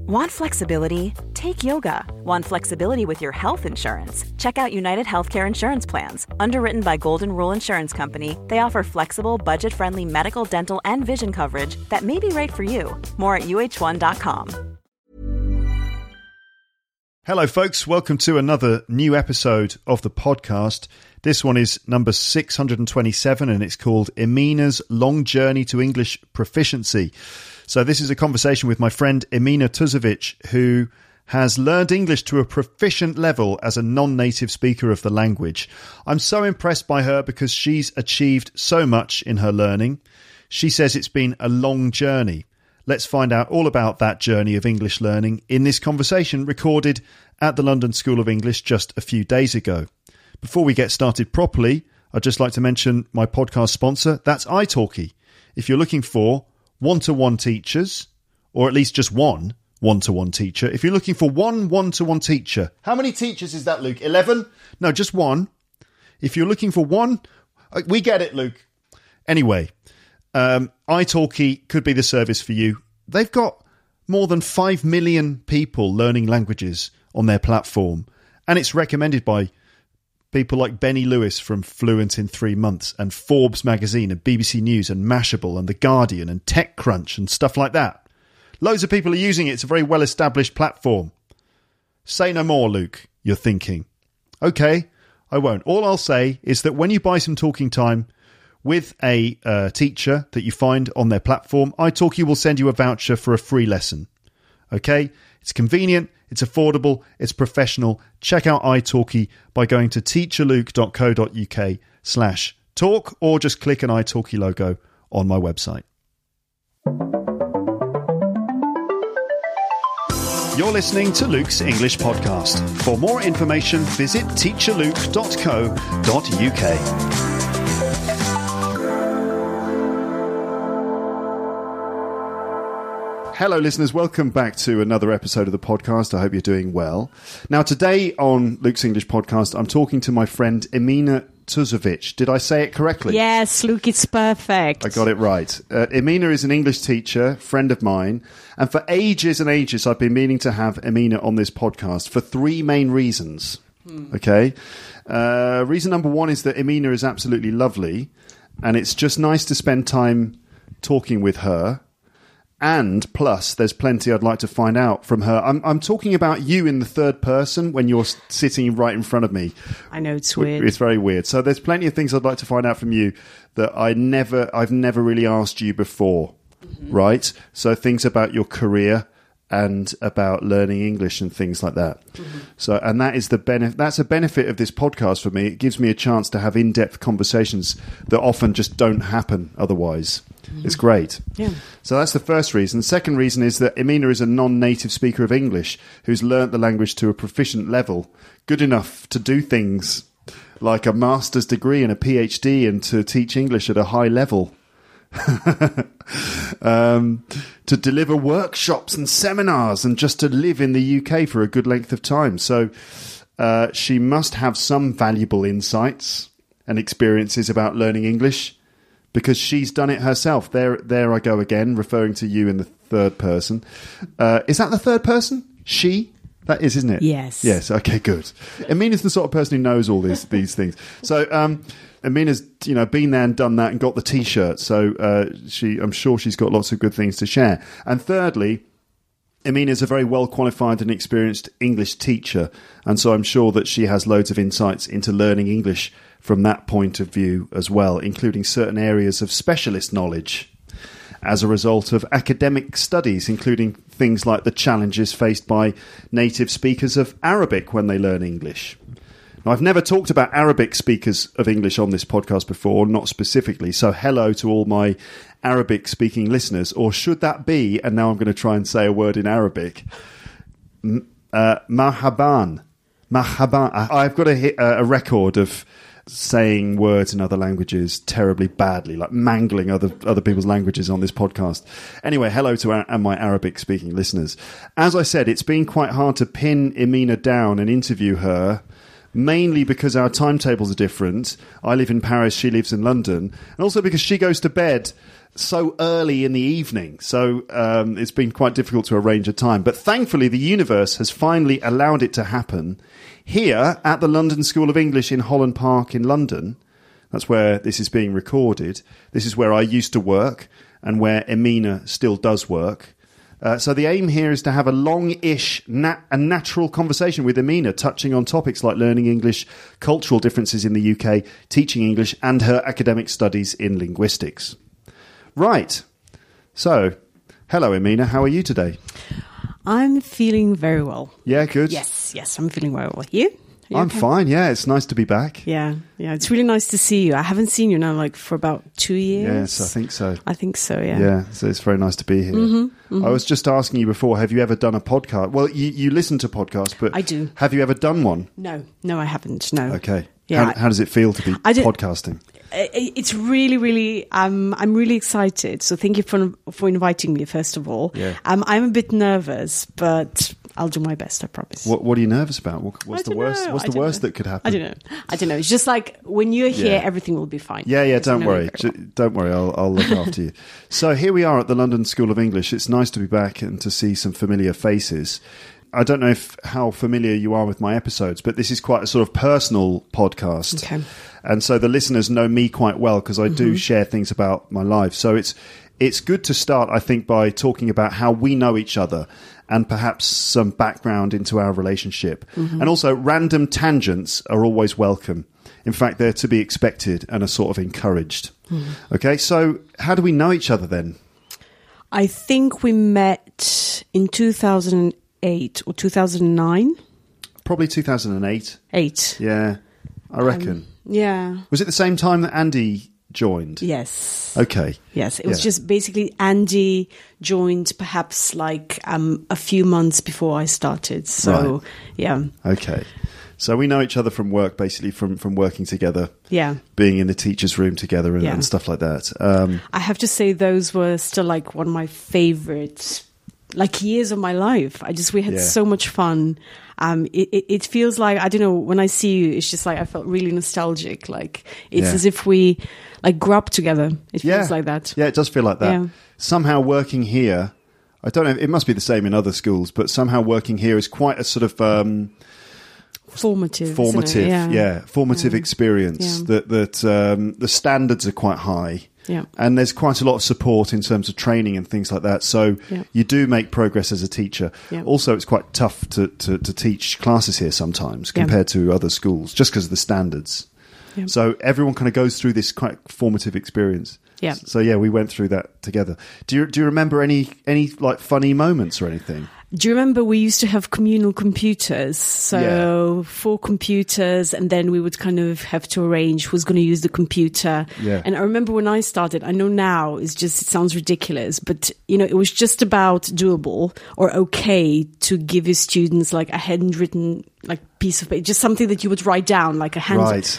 Want flexibility? Take yoga. Want flexibility with your health insurance? Check out United Healthcare Insurance Plans. Underwritten by Golden Rule Insurance Company, they offer flexible, budget-friendly medical, dental, and vision coverage that may be right for you. More at uh1.com. Hello, folks. Welcome to another new episode of the podcast. This one is number 627, and it's called Emina's Long Journey to English Proficiency. So this is a conversation with my friend Emina Tuzovic, who has learned English to a proficient level as a non-native speaker of the language. I'm so impressed by her because she's achieved so much in her learning. She says it's been a long journey. Let's find out all about that journey of English learning in this conversation recorded at the London School of English just a few days ago. Before we get started properly, I'd just like to mention my podcast sponsor, that's italki. If you're looking for one-to-one teachers, or at least just one one-to-one teacher. If you're looking for one one-to-one teacher, how many teachers is that, Luke? 11? No, just one. If you're looking for one, we get it, Luke. Anyway, italki could be the service for you. They've got more than 5 million people learning languages on their platform, and it's recommended by people like Benny Lewis from Fluent in 3 Months and Forbes magazine and BBC News and Mashable and The Guardian and TechCrunch and stuff like that. Loads of people are using it. It's a very well-established platform. Say no more, Luke, you're thinking. Okay, I won't. All I'll say is that when you buy some talking time with a teacher that you find on their platform, italki will send you a voucher for a free lesson. Okay? It's convenient, it's affordable, it's professional. Check out italki by going to teacherluke.co.uk/talk or just click an italki logo on my website. You're listening to Luke's English Podcast. For more information, visit teacherluke.co.uk. Hello, listeners. Welcome back to another episode of the podcast. I hope you're doing well. Now, today on Luke's English Podcast, I'm talking to my friend Emina Tuzovic. Did I say it correctly? Yes, Luke, it's perfect. I got it right. Emina is an English teacher, friend of mine, and for ages and ages, I've been meaning to have Emina on this podcast for 3 main reasons. Okay? Reason number 1 is that Emina is absolutely lovely, and it's just nice to spend time talking with her. And plus, there's plenty I'd like to find out from her. I'm talking about you in the third person when you're sitting right in front of me. I know, it's weird. It's very weird. So there's plenty of things I'd like to find out from you that I've never really asked you before, right? So things about your career and about learning English and things like that. So, and that is that's a benefit of this podcast for me. It gives me a chance to have in-depth conversations that often just don't happen otherwise. It's great. Yeah. So that's the first reason. The second reason is that Emina is a non-native speaker of English who's learnt the language to a proficient level, good enough to do things like a master's degree and a PhD and to teach English at a high level. To deliver workshops and seminars and just to live in the UK for a good length of time. So she must have some valuable insights and experiences about learning English because she's done it herself. There I go again, referring to you in the third person. Is that the third person? She? That is, isn't it? Yes. Yes, okay, good. Emina's the sort of person who knows all these things. So Emina's, been there and done that and got the T-shirt. So I'm sure she's got lots of good things to share. And thirdly, Emina is a very well-qualified and experienced English teacher. And so I'm sure that she has loads of insights into learning English from that point of view as well, including certain areas of specialist knowledge as a result of academic studies, including things like the challenges faced by native speakers of Arabic when they learn English. Now, I've never talked about Arabic speakers of English on this podcast before, not specifically, so hello to all my Arabic-speaking listeners, or should that be, and now I'm going to try and say a word in Arabic, marhaban. Marhaban. I've got a record of saying words in other languages terribly badly, like mangling other people's languages on this podcast. Anyway, hello to my Arabic-speaking listeners. As I said, it's been quite hard to pin Emina down and interview her mainly because our timetables are different. I live in Paris, she lives in London, and also because she goes to bed so early in the evening. So it's been quite difficult to arrange a time. But thankfully, the universe has finally allowed it to happen here at the London School of English in Holland Park in London. That's where this is being recorded. This is where I used to work and where Emina still does work. So the aim here is to have a long-ish, natural conversation with Emina, touching on topics like learning English, cultural differences in the UK, teaching English, and her academic studies in linguistics. Right. So, hello, Emina. How are you today? I'm feeling very well. Yeah, good. Yes, I'm feeling very well. You? I'm okay? fine, yeah. It's nice to be back. Yeah. It's really nice to see you. I haven't seen you now for about 2 years. Yes, I think so. Yeah. Yeah, so it's very nice to be here. I was just asking you before, have you ever done a podcast? Well, you listen to podcasts, but I do. Have you ever done one? No, I haven't. No. Okay. Yeah, how does it feel to be podcasting? It's really, really. I'm really excited. So thank you for inviting me. First of all, yeah. I'm a bit nervous, but I'll do my best. I promise. What are you nervous about? What's the worst? What's the worst that could happen? I don't know. It's just like when you're here, everything will be fine. Yeah. Don't worry. Don't worry. I'll look after you. So here we are at the London School of English. It's nice to be back and to see some familiar faces. I don't know how familiar you are with my episodes, but this is quite a sort of personal podcast. Okay. And so the listeners know me quite well because I do share things about my life. So it's good to start, I think, by talking about how we know each other and perhaps some background into our relationship. And also random tangents are always welcome. In fact, they're to be expected and are sort of encouraged. Okay, so how do we know each other then? I think we met in 2008 or 2009. Probably 2008. 8. Yeah, I reckon. Yeah. Was it the same time that Andy joined? Yes. Okay. Yes, it was just basically Andy joined perhaps like a few months before I started. So, yeah. Okay. So we know each other from work, basically from working together. Yeah. Being in the teacher's room together and stuff like that. I have to say those were still like one of my favorite years of my life. We had so much fun. It feels like, I don't know, when I see you, it's just like I felt really nostalgic. Like it's as if we grew up together. It feels like that. Yeah, it does feel like that. Yeah. Somehow working here, I don't know, it must be the same in other schools, but somehow working here is quite a sort of formative experience. Yeah. That the standards are quite high. Yeah. And there's quite a lot of support in terms of training and things like that. So you do make progress as a teacher. Yeah. Also, it's quite tough to teach classes here sometimes compared to other schools, just because of the standards. Yeah. So everyone kind of goes through this quite formative experience. Yeah. So we went through that together. Do you remember any like funny moments or anything? Do you remember we used to have communal computers? So 4 computers, and then we would kind of have to arrange who's going to use the computer. Yeah. And I remember when I started, I know now it sounds ridiculous, but it was just about doable or okay to give your students like a handwritten piece of paper, just something that you would write down, like a handout.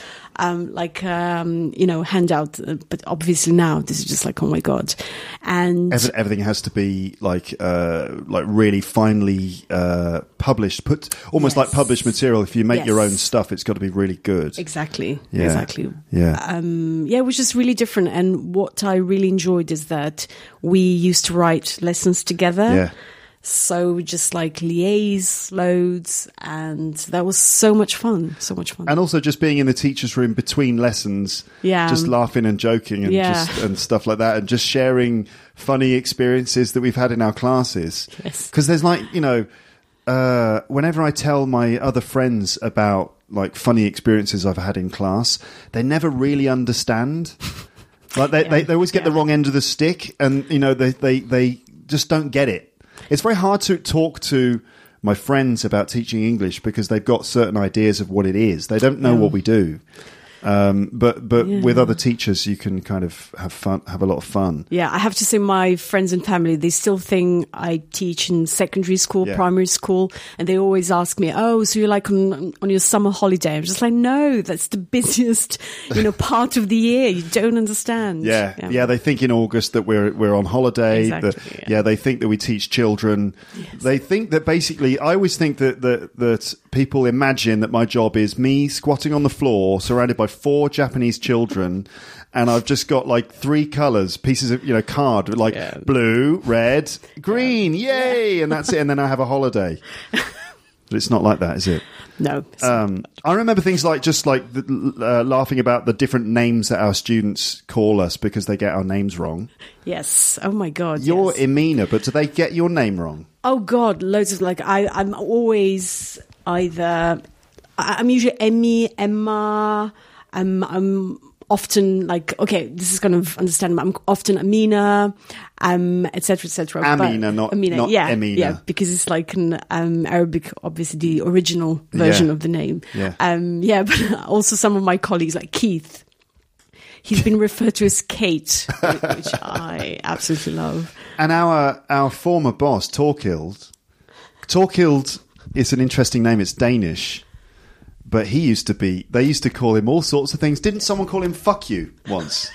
Handout. But obviously now this is just like, oh my God. And everything has to be like really finely published, almost like published material. If you make your own stuff, it's got to be really good. Exactly. Yeah. Exactly. Yeah. It was just really different. And what I really enjoyed is that we used to write lessons together. Yeah. So just liaise loads, and that was so much fun. And also just being in the teacher's room between lessons, just laughing and joking and and stuff like that, and just sharing funny experiences that we've had in our classes. Yes. Because there's whenever I tell my other friends about funny experiences I've had in class, they never really understand. They always get the wrong end of the stick, and they just don't get it. It's very hard to talk to my friends about teaching English because they've got certain ideas of what it is. They don't know what we do. But with other teachers, you can kind of have a lot of fun. Yeah, I have to say my friends and family, they still think I teach in secondary school, primary school, and they always ask me, oh, so you're on your summer holiday? I'm just like, no, that's the busiest, part of the year. You don't understand. Yeah, they think in August that we're on holiday. Exactly, they think that we teach children. Yes. They think that basically, I always think that people imagine that my job is me squatting on the floor surrounded by 4 Japanese children, and I've just got like 3 colours, pieces of, card, like blue, red, green, yay! And that's it, and then I have a holiday. But it's not like that, is it? No. I remember things like just like laughing about the different names that our students call us because they get our names wrong. Yes. Oh my God. You're Emina, but do they get your name wrong? Oh God, loads of I'm always I'm usually Emmy, Emma. I'm often okay, this is kind of understandable. I'm often Amina, etc., etc. Amina, not Emina. Yeah, because it's like an Arabic, obviously the original version of the name. Yeah. But also some of my colleagues, like Keith, he's been referred to as Kate, which I absolutely love. And our former boss, Torkild is an interesting name. It's Danish. But they used to call him all sorts of things. Didn't someone call him fuck you once?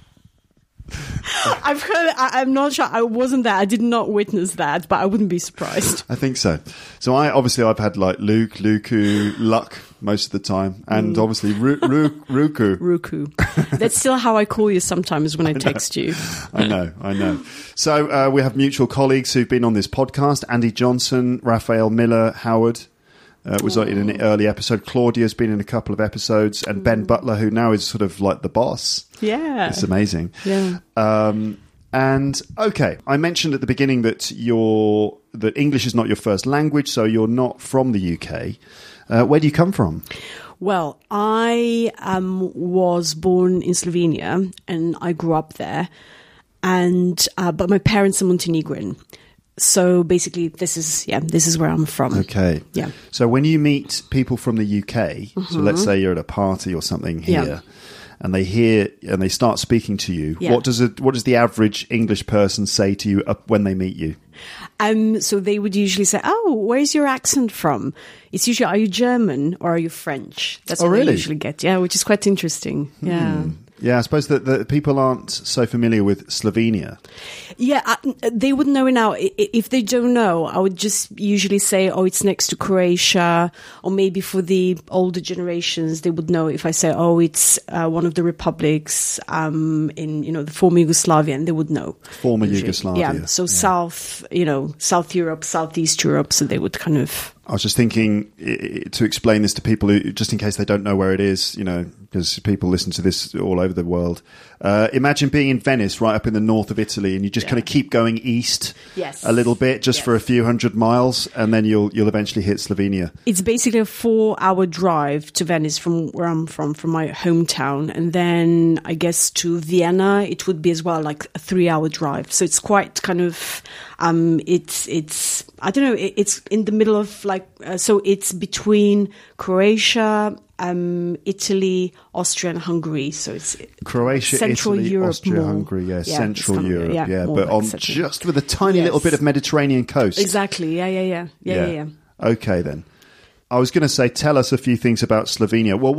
I've heard, I'm not sure. I wasn't there. I did not witness that, but I wouldn't be surprised. I think so. So I've had like Luke, Luku, Luck most of the time. And obviously Ruku. Ruku. That's still how I call you sometimes when I text you. I know. So we have mutual colleagues who've been on this podcast. Andy Johnson, Raphael Miller, Howard. Was in an early episode. Claudia's been in a couple of episodes, and Ben Butler, who now is sort of like the boss. Yeah, it's amazing. Yeah. And okay, I mentioned at the beginning that that English is not your first language, so you're not from the UK. Where do you come from? Well, I was born in Slovenia, and I grew up there. And but my parents are Montenegrin. So basically, this is where I'm from. Okay. Yeah. So when you meet people from the UK, so let's say you're at a party or something here, and they start speaking to you, what does the average English person say to you when they meet you? So they would usually say, "Oh, where's your accent from?" It's usually, "Are you German or are you French?" That's what I usually get. Yeah, which is quite interesting. Yeah. Yeah, I suppose that the people aren't so familiar with Slovenia. Yeah, they would know it now. If they don't know, I would just usually say, "Oh, it's next to Croatia," or maybe for the older generations, they would know if I say, "Oh, it's one of the republics in the former Yugoslavia," and they would know. Former Yugoslavia. Yeah, so South Europe, Southeast Europe, so they would kind of. I was just thinking to explain this to people who, just in case they don't know where it is, because people listen to this all over the world. Imagine being in Venice, right up in the north of Italy, and you just kind of keep going east a little bit, just for a few hundred miles, and then you'll eventually hit Slovenia. It's basically a 4-hour drive to Venice from where I'm from my hometown, and then I guess to Vienna it would be as well like a 3-hour drive. So it's quite kind of it's I don't know, it's in the middle of so it's between Croatia, Italy, Austria, and Hungary. So it's Croatia, Central Italy, Europe, Austria, Hungary. Central Europe. But on Central. Just with a tiny little bit of Mediterranean coast. Exactly. Yeah. Okay, then. I was going to say, tell us a few things about Slovenia. Well,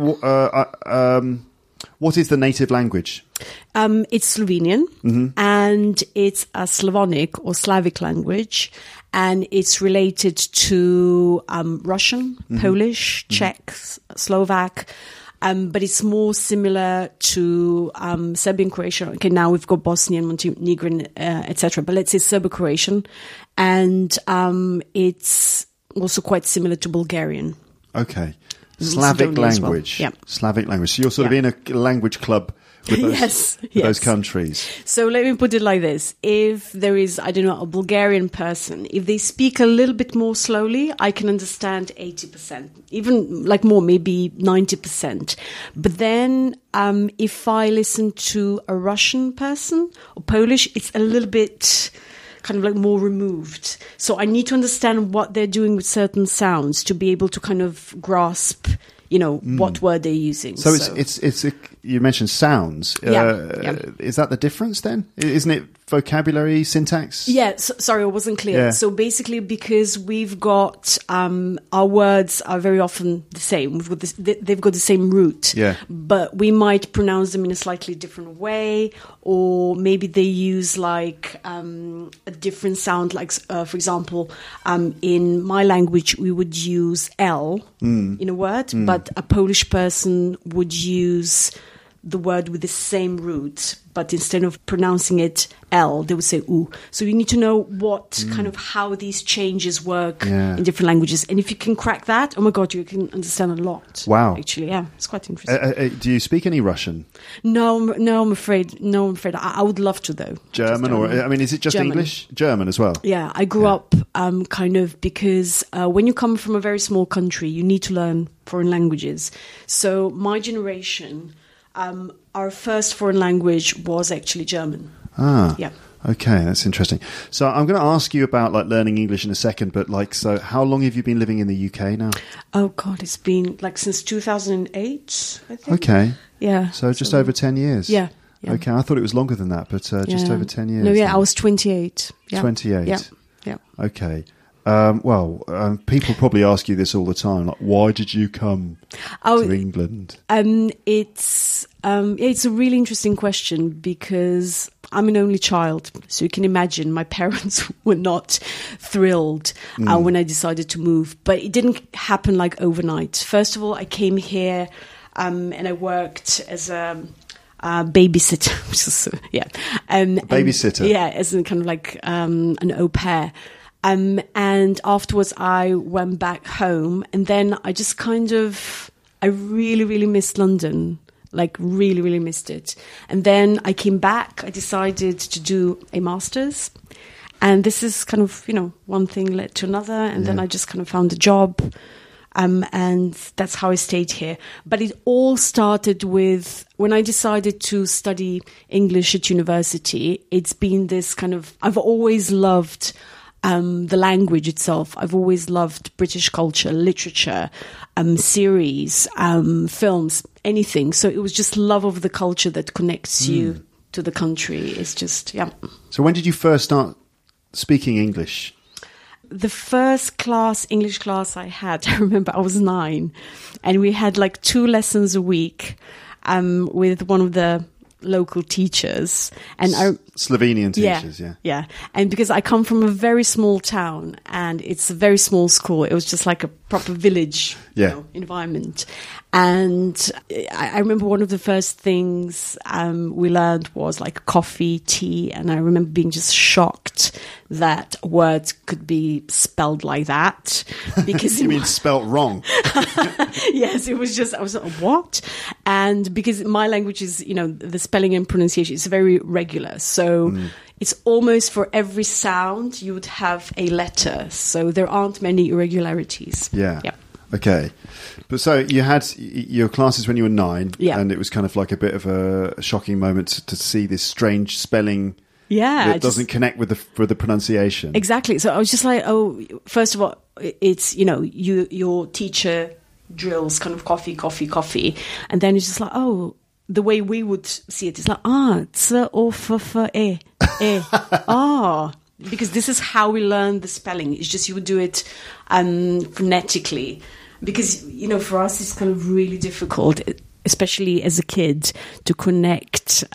what is the native language? It's Slovenian, and it's a Slavonic or Slavic language, and it's related to Russian, Polish, Czech, Slovak, but it's more similar to Serbian, Croatian. Okay, now we've got Bosnian, Montenegrin, etc. But let's say Serbo-Croatian, and it's also quite similar to Bulgarian. Okay. Slavic language. Well. Yeah. Slavic language. So you're sort of in a language club with those, those countries. So let me put it like this. If there is, I don't know, a Bulgarian person, if they speak a little bit more slowly, I can understand 80%, even like more, maybe 90%. But then if I listen to a Russian person or Polish, it's a little bit kind of like more removed. So I need to understand what they're doing with certain sounds to be able to kind of grasp, what word they're using. So it's you mentioned sounds. Is that the difference then? Isn't it vocabulary, syntax? Yeah, sorry, I wasn't clear. Yeah. So basically, because we've got our words are very often the same. They've got the same root, but we might pronounce them in a slightly different way, or maybe they use like a different sound. Like, for example, in my language, we would use L in a word, but a Polish person would use the word with the same root, but instead of pronouncing it L, they would say U. So you need to know what kind of how these changes work in different languages. And if you can crack that, oh my God, you can understand a lot. Wow. Actually, yeah, it's quite interesting. Do you speak any Russian? No, I'm afraid. I would love to, though. German, or, I mean, is it just German. English? German as well? Yeah, I grew up kind of because when you come from a very small country, you need to learn foreign languages. So my generation, our first foreign language was actually German. Yeah. Okay, that's interesting. So I'm going to ask you about like learning English in a second, but like, so how long have you been living in the UK now? Oh God, it's been like since 2008, I think. Okay. Yeah. So just over 10 years. Yeah. Okay, I thought it was longer than that, but just over 10 years. No, I was 28. Yeah. 28. Yeah. Okay. People probably ask you this all the time, like, why did you come to England? It's a really interesting question because I'm an only child. So you can imagine my parents were not thrilled when I decided to move. But it didn't happen like overnight. First of all, I came here and I worked as a babysitter, babysitter? Yeah, as a kind of like an au pair. And afterwards I went back home, and then I just I really, really missed London, like really, really missed it. And then I came back, I decided to do a master's, and this is kind of, one thing led to another, and then I just kind of found a job, and that's how I stayed here. But it all started with when I decided to study English at university. It's been this kind of, I've always loved the language itself. I've always loved British culture, literature, series, films, anything. So it was just love of the culture that connects you to the country. It's just, So when did you first start speaking English? The first English class I had, I remember I was 9, and we had like 2 lessons a week with one of the local teachers, and Slovenian teachers, yeah. And because I come from a very small town, and it's a very small school, it was just like a proper village environment. And I remember one of the first things we learned was like coffee, tea, and I remember being just shocked that words could be spelled like that. Because you mean spelt wrong? Yes, it was just, I was like, what? And because my language is, the spelling and pronunciation is very regular. So it's almost for every sound you would have a letter. So there aren't many irregularities. Yeah. Okay. But so you had your classes when you were 9, and it was kind of like a bit of a shocking moment to see this strange spelling that doesn't connect with the pronunciation. Exactly. So I was just like, first of all, it's, your teacher drills kind of coffee, coffee, coffee. And then it's just like, the way we would see it is like, tse, o, f, f, e, e. Because this is how we learn the spelling. It's just you would do it phonetically. Because, for us, it's kind of really difficult, especially as a kid, to connect,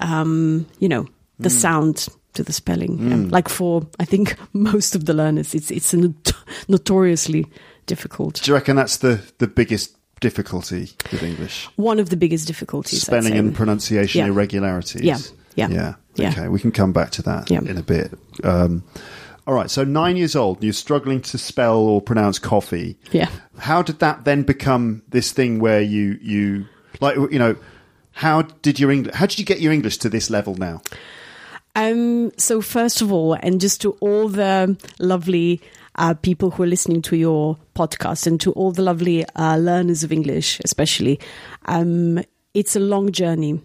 the sound to the spelling. Yeah. Like for, I think, most of the learners, it's notoriously difficult. Do you reckon that's the biggest difficulty with English? One of the biggest difficulties. Spelling and pronunciation irregularities. Yeah. Okay, we can come back to that in a bit. All right, so 9 years old, you're struggling to spell or pronounce coffee. Yeah. How did that then become this thing where you like, how did you get your English to this level now? So first of all, and just to all the lovely people who are listening to your podcast, and to all the lovely learners of English, especially, it's a long journey.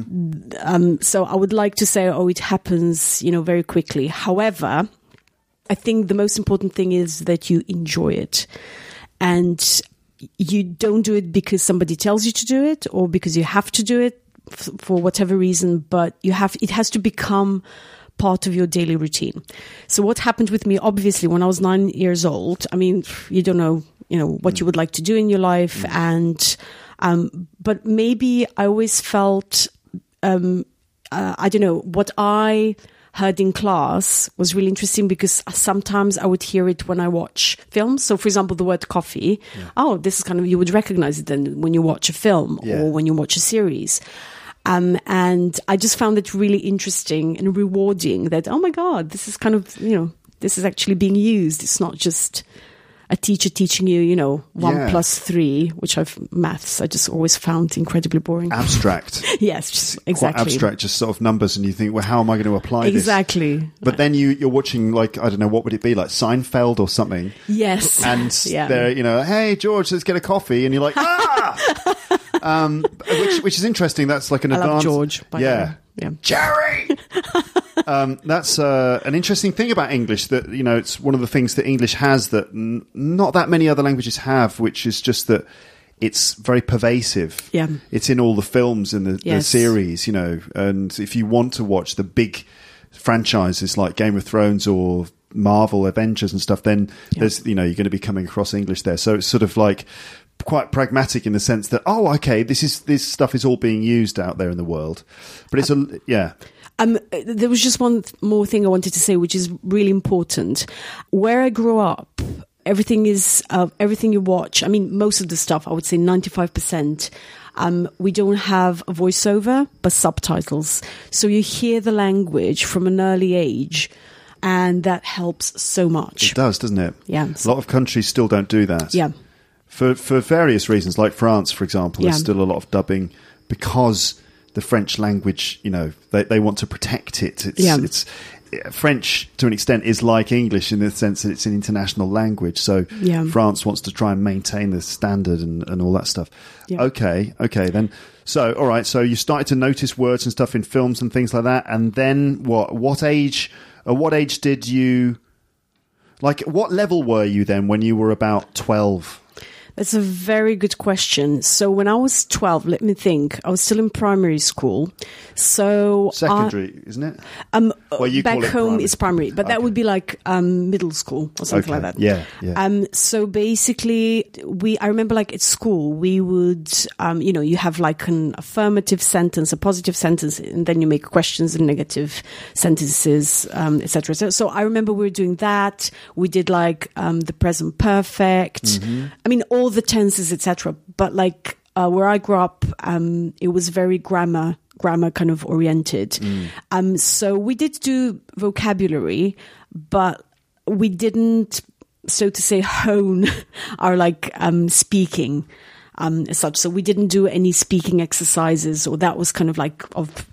So I would like to say, it happens, very quickly. However, I think the most important thing is that you enjoy it, and you don't do it because somebody tells you to do it or because you have to do it for whatever reason, but it has to become part of your daily routine. So what happened with me, obviously, when I was 9 years old, I mean, you don't know, what you would like to do in your life. And, but maybe I always felt, I don't know, what I heard in class was really interesting because sometimes I would hear it when I watch films. So, for example, the word coffee. Yeah. Oh, this is kind of, you would recognize it then when you watch a film or when you watch a series. And I just found it really interesting and rewarding that, oh my God, this is kind of, this is actually being used. It's not just a teacher teaching you, 1 plus 3, which maths, I just always found incredibly boring. Abstract. Yes, just exactly. Quite abstract, just sort of numbers, and you think, well, how am I going to apply this? Exactly. But then you're watching, like, I don't know, what would it be, like Seinfeld or something? Yes. And they're, hey, George, let's get a coffee. And you're like, which is interesting. That's like an advanced... I love George, by the way. Yeah. Jerry! That's an interesting thing about English, that, it's one of the things that English has that not that many other languages have, which is just that it's very pervasive. Yeah. It's in all the films and the series, and if you want to watch the big franchises like Game of Thrones or Marvel, Avengers and stuff, then there's, you're going to be coming across English there. So it's sort of like quite pragmatic in the sense that, this stuff is all being used out there in the world. But it's there was just one more thing I wanted to say, which is really important. Where I grew up, everything you watch, I mean, most of the stuff, I would say 95%, we don't have a voiceover, but subtitles. So you hear the language from an early age, and that helps so much. It does, doesn't it? Yeah. A lot of countries still don't do that. Yeah. For various reasons, like France, for example, there's still a lot of dubbing because the French language, they want to protect it. It's French, to an extent, is like English in the sense that it's an international language. So France wants to try and maintain the standard and all that stuff. Yeah. Okay, then. So, all right, so you started to notice words and stuff in films and things like that. And then what age did you... Like, what level were you then when you were about 12? That's a very good question. So when I was 12, let me think, I was still in primary school. So secondary, isn't it? Well, you back call it home primary. Is primary, but that would be like middle school or something like that. Yeah. So basically, I remember like at school, we would, you have like an affirmative sentence, a positive sentence, and then you make questions and negative sentences, etc. So I remember we were doing that. We did like the present perfect. Mm-hmm. I mean, all the tenses, etc. But like where I grew up, it was very grammar kind of oriented. So we did do vocabulary, but we didn't, so to say, hone our like speaking as such. So we didn't do any speaking exercises, or that was kind of like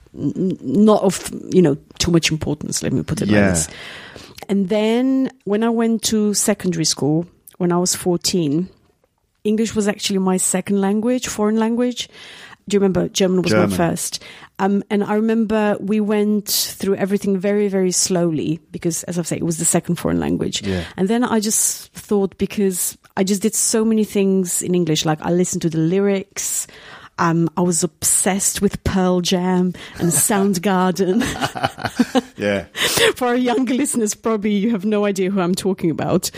not of too much importance. Let me put it like this. And then when I went to secondary school, when I was 14. English was actually my second language, foreign language. Do you remember? German was my first. And I remember we went through everything very, very slowly because, as I say, it was the second foreign language. Yeah. And then I just thought, because I just did so many things in English, like I listened to the lyrics. I was obsessed with Pearl Jam and Soundgarden. Yeah. For our younger listeners, probably you have no idea who I'm talking about.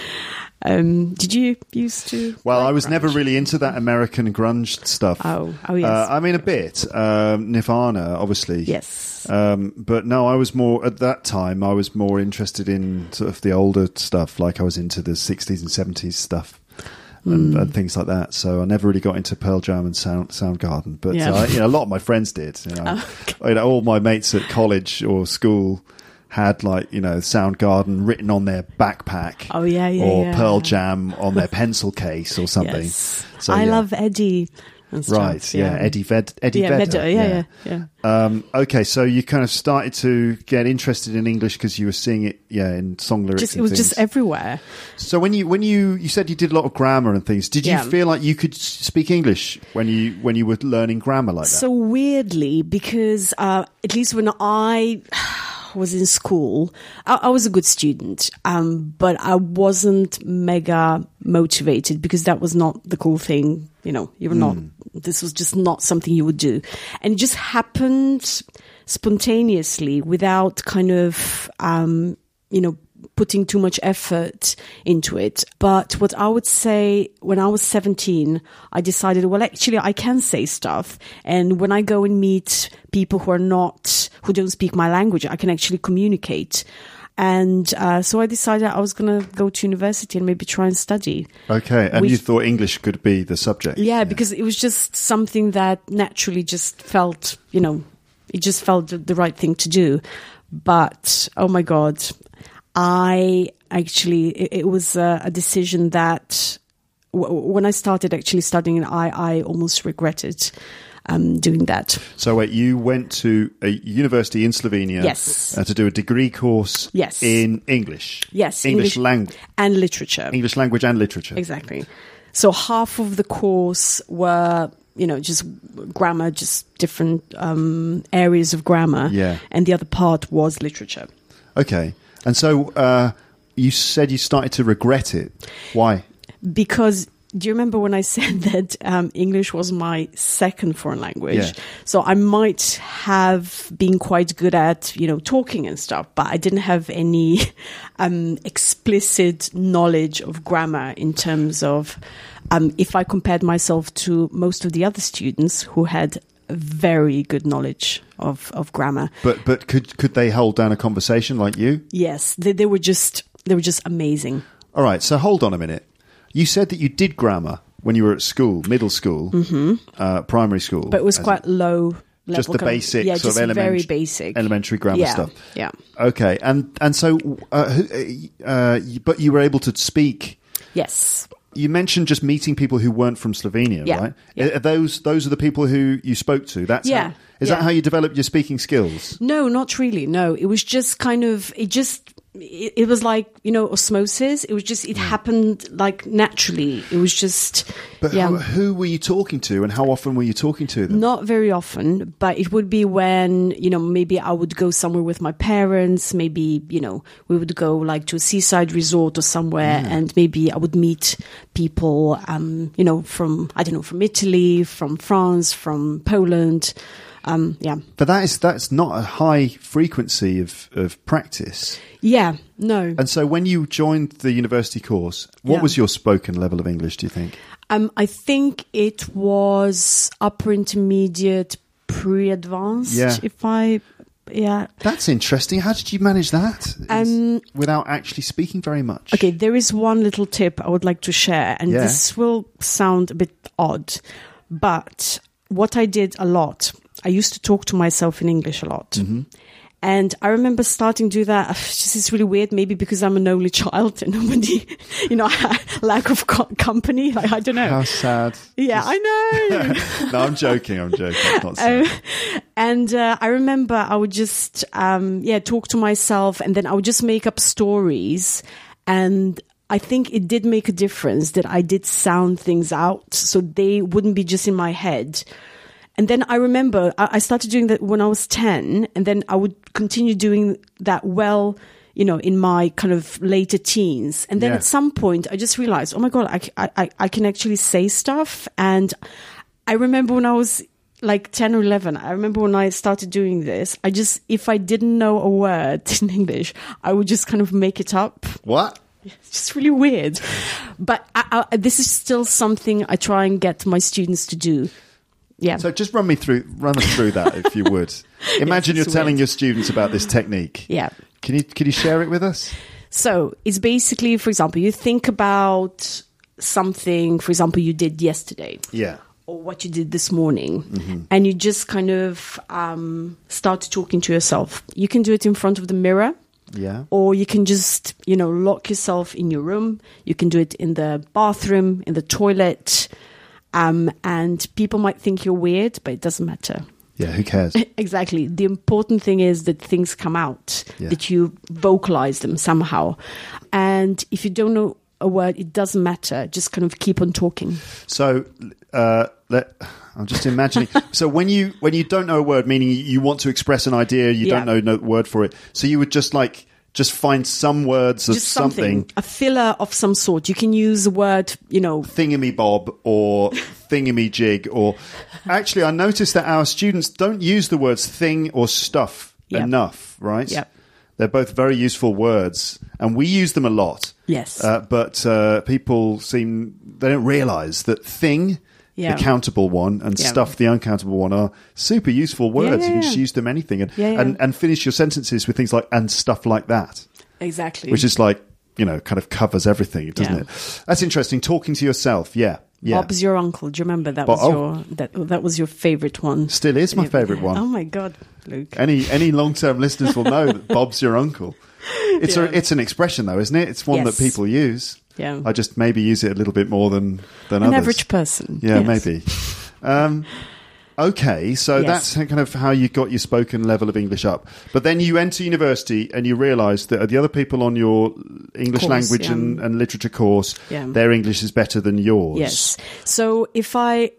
Did you used to? Well, I was grunge? Never really into that American grunge stuff. Oh, yes. I mean, a bit. Nirvana, obviously. Yes. But no, I was more, at that time, I was more interested in sort of the older stuff, like I was into the 60s and 70s stuff. And things like that. So I never really got into Pearl Jam and Soundgarden, but a lot of my friends did. All my mates at college or school had Soundgarden written on their backpack. Oh yeah, or Pearl Jam on their pencil case or something. Yes. So I love Eddie. Right, Eddie Vedder. Yeah. Okay, so you kind of started to get interested in English because you were seeing it, in song lyrics. It was just everywhere. So when you said you did a lot of grammar and things, did you feel like you could speak English when you were learning grammar like that? So weirdly, because at least when I was in school, I was a good student, but I wasn't mega motivated because that was not the cool thing. You were not, this was just not something you would do. And it just happened spontaneously without kind of, putting too much effort into it. But what I would say, when I was 17, I decided, well, actually, I can say stuff. And when I go and meet people who don't speak my language, I can actually communicate. And so I decided I was going to go to university and maybe try and study. Okay. And you thought English could be the subject? Yeah, because it was just something that naturally just felt, it just felt the right thing to do. But, oh my God, it was a decision that when I started actually studying, I almost regretted doing that. So wait, you went to a university in Slovenia, yes, to do a degree course, yes, in English, yes, English language and literature, English language and literature, exactly. So half of the course were just grammar, just different areas of grammar, yeah, and the other part was literature. Okay, and so you said you started to regret it. Why? Because do you remember when I said that English was my second foreign language? Yeah. So I might have been quite good at, talking and stuff, but I didn't have any explicit knowledge of grammar in terms of if I compared myself to most of the other students who had very good knowledge of grammar. But could they hold down a conversation like you? Yes, they were just amazing. All right, so hold on a minute. You said that you did grammar when you were at school, middle school, primary school. But it was quite low level. Just the basic, sort of very basic. Elementary grammar stuff. Yeah. Okay, and so, but you were able to speak. Yes. You mentioned just meeting people who weren't from Slovenia, right? Yeah. Are those are the people who you spoke to? Is that how you developed your speaking skills? No, not really. No, it was just kind of, it was like, osmosis. It was just, it happened like naturally. It was just, But who were you talking to and how often were you talking to them? Not very often, but it would be when, maybe I would go somewhere with my parents. Maybe, we would go like to a seaside resort or somewhere and maybe I would meet people, from Italy, from France, from Poland. But that's not a high frequency of practice. Yeah, no. And so when you joined the university course, what was your spoken level of English, do you think? I think it was upper intermediate, pre-advanced, That's interesting. How did you manage that without actually speaking very much? Okay, there is one little tip I would like to share, and this will sound a bit odd, but what I did a lot, I used to talk to myself in English a lot. Mm-hmm. And I remember starting to do that. It's really weird, maybe because I'm an only child and nobody, lack of company. Like, I don't know. How sad. Yeah, I know. No, I'm joking. It's not sad. And I remember I would just, talk to myself and then I would just make up stories. And I think it did make a difference that I did sound things out so they wouldn't be just in my head. And then I remember I started doing that when I was 10, and then I would continue doing that in my kind of later teens. And then at some point I just realized, oh my God, I can actually say stuff. And I remember when I was like 10 or 11, I remember when I started doing this, if I didn't know a word in English, I would just kind of make it up. What? It's just really weird. But this is still something I try and get my students to do. Yeah. So just run us through that, if you would. Imagine you're telling your students about this technique. Yeah. Can you share it with us? So it's basically, for example, you think about something, for example, you did yesterday. Yeah. Or what you did this morning. And you just kind of start talking to yourself. You can do it in front of the mirror. Yeah. Or you can just, lock yourself in your room. You can do it in the bathroom, in the toilet. And people might think you're weird, but it doesn't matter. Yeah, who cares? Exactly. The important thing is that things come out, that you vocalize them somehow. And if you don't know a word, it doesn't matter. Just kind of keep on talking. So I'm just imagining. So when you don't know a word, meaning you want to express an idea, you don't know no word for it. So you would just like Just find some words of something. A filler of some sort. You can use the word, thingamy-bob or thingamajig. Or actually, I noticed that our students don't use the words thing or stuff enough, right? Yep. They're both very useful words, and we use them a lot. Yes. But people they don't realise that thing, the countable one, and stuff, the uncountable one, are super useful words. You can just use them anything and finish your sentences with things like "and stuff like that." Exactly. Which is like, kind of covers everything, doesn't it? That's interesting. Talking to yourself, yeah. Bob's your uncle. Do you remember that that was your favourite one? Still is my favourite one. Oh my God, Luke. Any long-term listeners will know that Bob's your uncle. It's an expression though, isn't it? It's one that people use. Yeah. I just maybe use it a little bit more than others. An average person. Yeah, maybe. Okay, so that's kind of how you got your spoken level of English up. But then you enter university and you realise that the other people on your English language and literature course, their English is better than yours. Yes. So if I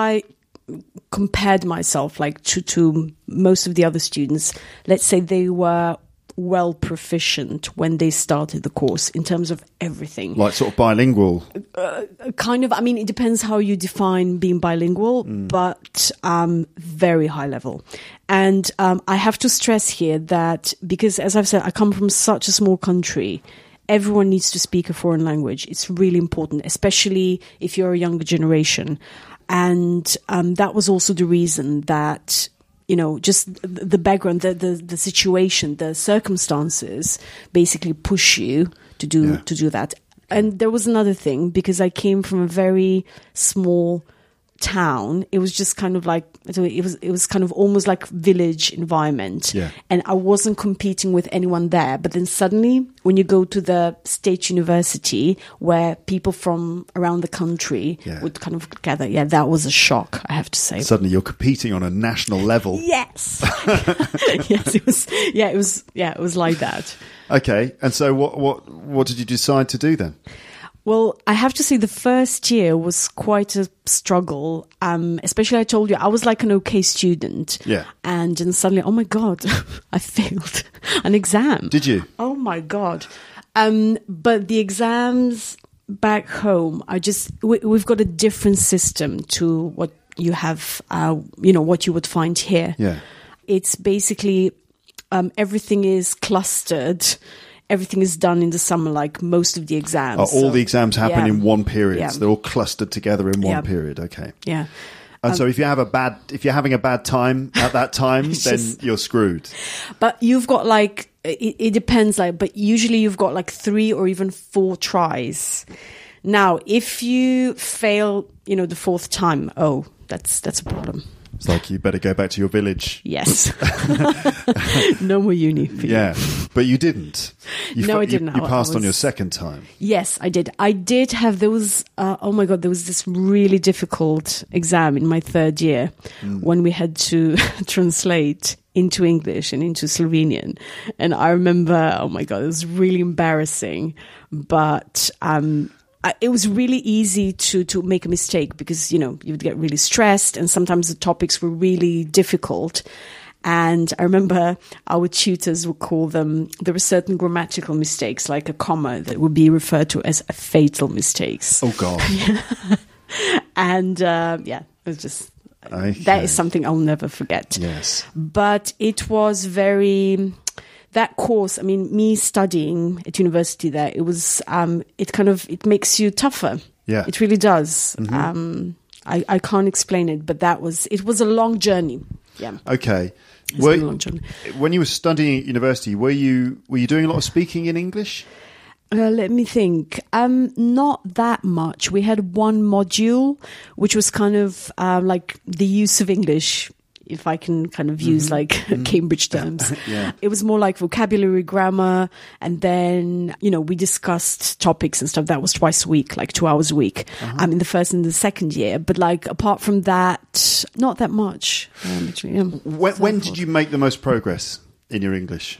compared myself to most of the other students, let's say they were well proficient when they started the course in terms of everything. Like sort of bilingual? Kind of. I mean, it depends how you define being bilingual, but very high level. And I have to stress here that because, as I've said, I come from such a small country, everyone needs to speak a foreign language. It's really important, especially if you're a younger generation. And that was also the reason that just the background, the situation, the circumstances basically push you to do that. And there was another thing, because I came from a very small town. It was just kind of like, it was kind of almost like village environment. Yeah. And I wasn't competing with anyone there. But then suddenly when you go to the state university where people from around the country would kind of gather, that was a shock, I have to say. Suddenly you're competing on a national level. Yes. Yes, it was like that. Okay. And so what did you decide to do then? Well, I have to say the first year was quite a struggle. Especially, I told you, I was like an okay student. Yeah. And then suddenly, oh my God, I failed an exam. Did you? Oh my God. But the exams back home are we've got a different system to what you have, what you would find here. Yeah. It's basically, everything is clustered. Everything is done in the summer, like most of the exams. All the exams happen in one period. Yeah. So they're all clustered together in one period. Okay. Yeah. And so if you're having a bad time at that time, then you're screwed. But you've got it depends, but usually you've got 3 or even 4 tries. Now, if you fail, the 4th time, that's a problem. It's like you better go back to your village. Yes. No more uni for you. Yeah, but you didn't. I didn't. You passed on your second time. Yes, I did. I did have those, oh my God, there was this really difficult exam in my 3rd year when we had to translate into English and into Slovenian. And I remember, oh my God, it was really embarrassing. But it was really easy to make a mistake because, you'd get really stressed and sometimes the topics were really difficult. And I remember our tutors would call them, there were certain grammatical mistakes, like a comma, that would be referred to as fatal mistakes. Oh, God. And, it was just, that is something I'll never forget. Yes. But it was that course, I mean, me studying at university there, it was, it makes you tougher. Yeah. It really does. Mm-hmm. I can't explain it, but it was a long journey. Yeah. Okay. When you were studying at university, were you doing a lot of speaking in English? Let me think. Not that much. We had one module, which was kind of like the use of English, if I can kind of use Cambridge terms. Yeah. It was more like vocabulary, grammar, and then, we discussed topics and stuff. That was twice a week, 2 hours a week, in the 1st and the 2nd year. But apart from that, not that much. Actually, yeah. When did you make the most progress in your English?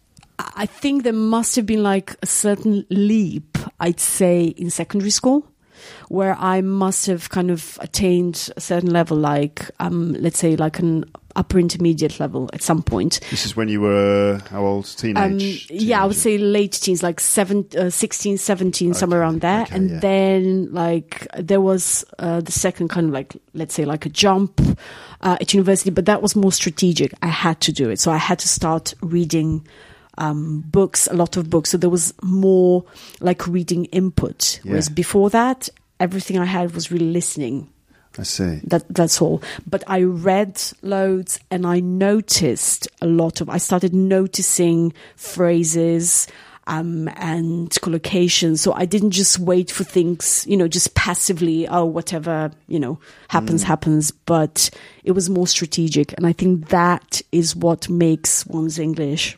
I think there must have been a certain leap, I'd say, in secondary school. where I must have kind of attained a certain level, like, let's say like an upper intermediate level at some point. This is when you were, how old? Teenage? Yeah, I would say late teens, like 16, 17, somewhere around there. And then like there was the second kind of like, let's say like a jump at university, but that was more strategic. I had to do it. So I had to start reading books, a lot of books. So there was more like reading input. Whereas before that, everything I had was really listening. I see. That's all. But I read loads and I noticed I started noticing phrases and collocations. So I didn't just wait for things, just passively, whatever, happens. But it was more strategic. And I think that is what makes one's English,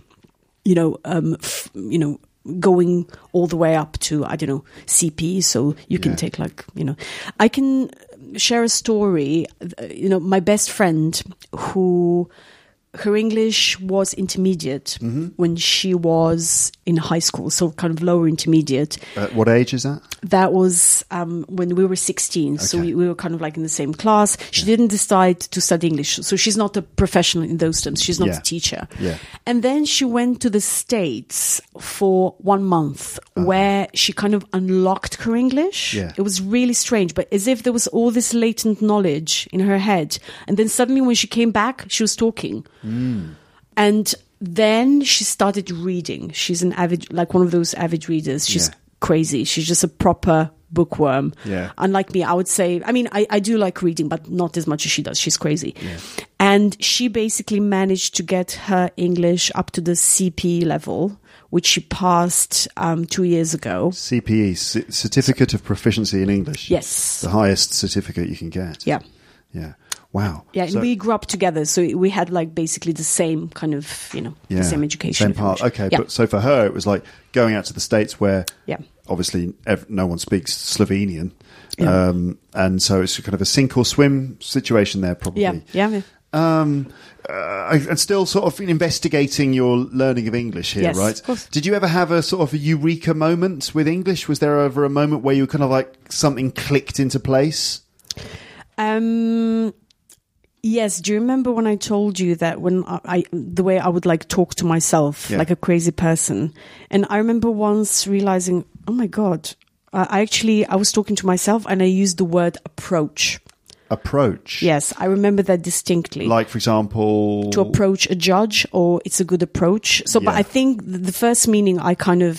going all the way up to, I don't know, CP. So you can take like, I can share a story. My best friend her English was intermediate when she was in high school, so kind of lower intermediate. What age is that? That was when we were 16, okay. So we were kind of like in the same class. She didn't decide to study English, so she's not a professional in those terms. She's not a teacher. Yeah. And then she went to the States for 1 month where she kind of unlocked her English. Yeah. It was really strange, but as if there was all this latent knowledge in her head. And then suddenly when she came back, she was talking. And then she started reading. She's an avid, like one of those avid readers. She's crazy. She's just a proper bookworm. Yeah. Unlike me, I would say, I do like reading, but not as much as she does. She's crazy. Yeah. And she basically managed to get her English up to the CP level, which she passed 2 years ago. CPE, Certificate of Proficiency in English. Yes. The highest certificate you can get. Yeah. Yeah. Wow. Yeah, and we grew up together, so we had like basically the same kind of, the same education. Same part. Okay, but so for her, it was like going out to the States where obviously no one speaks Slovenian. Yeah. And so it's kind of a sink or swim situation there, probably. Yeah. And still sort of investigating your learning of English here, right? Of course. Did you ever have a sort of a eureka moment with English? Was there ever a moment where you kind of like something clicked into place? Yes. Do you remember when I told you that when the way I would like talk to myself like a crazy person? And I remember once realizing, oh my God, I was talking to myself and I used the word approach. Approach? Yes, I remember that distinctly. Like, for example, to approach a judge, or it's a good approach. So, but I think the first meaning I kind of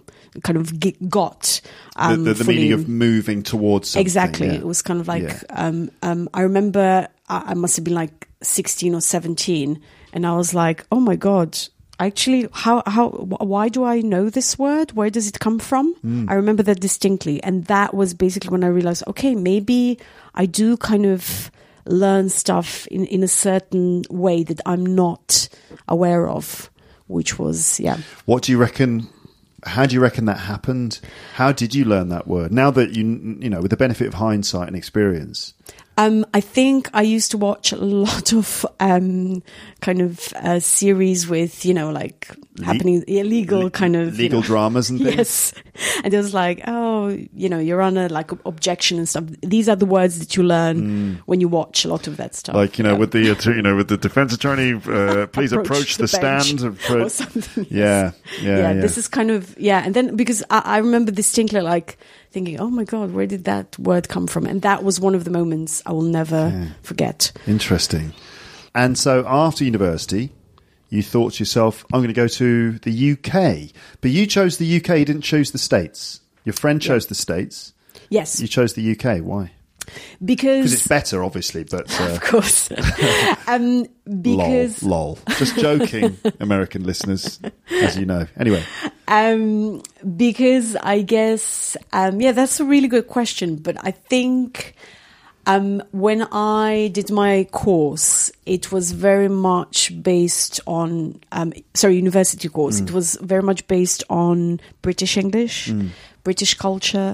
got. The meaning of moving towards something. Exactly. Yeah. It was kind of like, I remember I must have been like 16 or 17 and I was like, oh my God, actually, why do I know this word? Where does it come from? I remember that distinctly. And that was basically when I realized, okay, maybe I do kind of learn stuff in a certain way that I'm not aware of, which was, What do you reckon? How do you reckon that happened? How did you learn that word? Now that with the benefit of hindsight and experience. I think I used to watch a lot of kind of series with, like happening illegal kind of legal dramas and things. Yes, and it was like, you're on a like objection and stuff. These are the words that you learn when you watch a lot of that stuff. Like with the defense attorney, please approach the stand or something. Yeah. This is kind of and then because I remember distinctly like thinking, oh my God, where did that word come from? And that was one of the moments I will never forget. Interesting. And so after university, you thought to yourself, I'm going to go to the UK. But you chose the UK, you didn't choose the States. Your friend chose the States. Yes. You chose the UK. Why? Because it's better, obviously, but... of course. Because... Lol. Just joking, American listeners, as you know. Anyway. Because I guess... that's a really good question. But I think when I did my course, it was very much based on... university course. It was very much based on British English, British culture,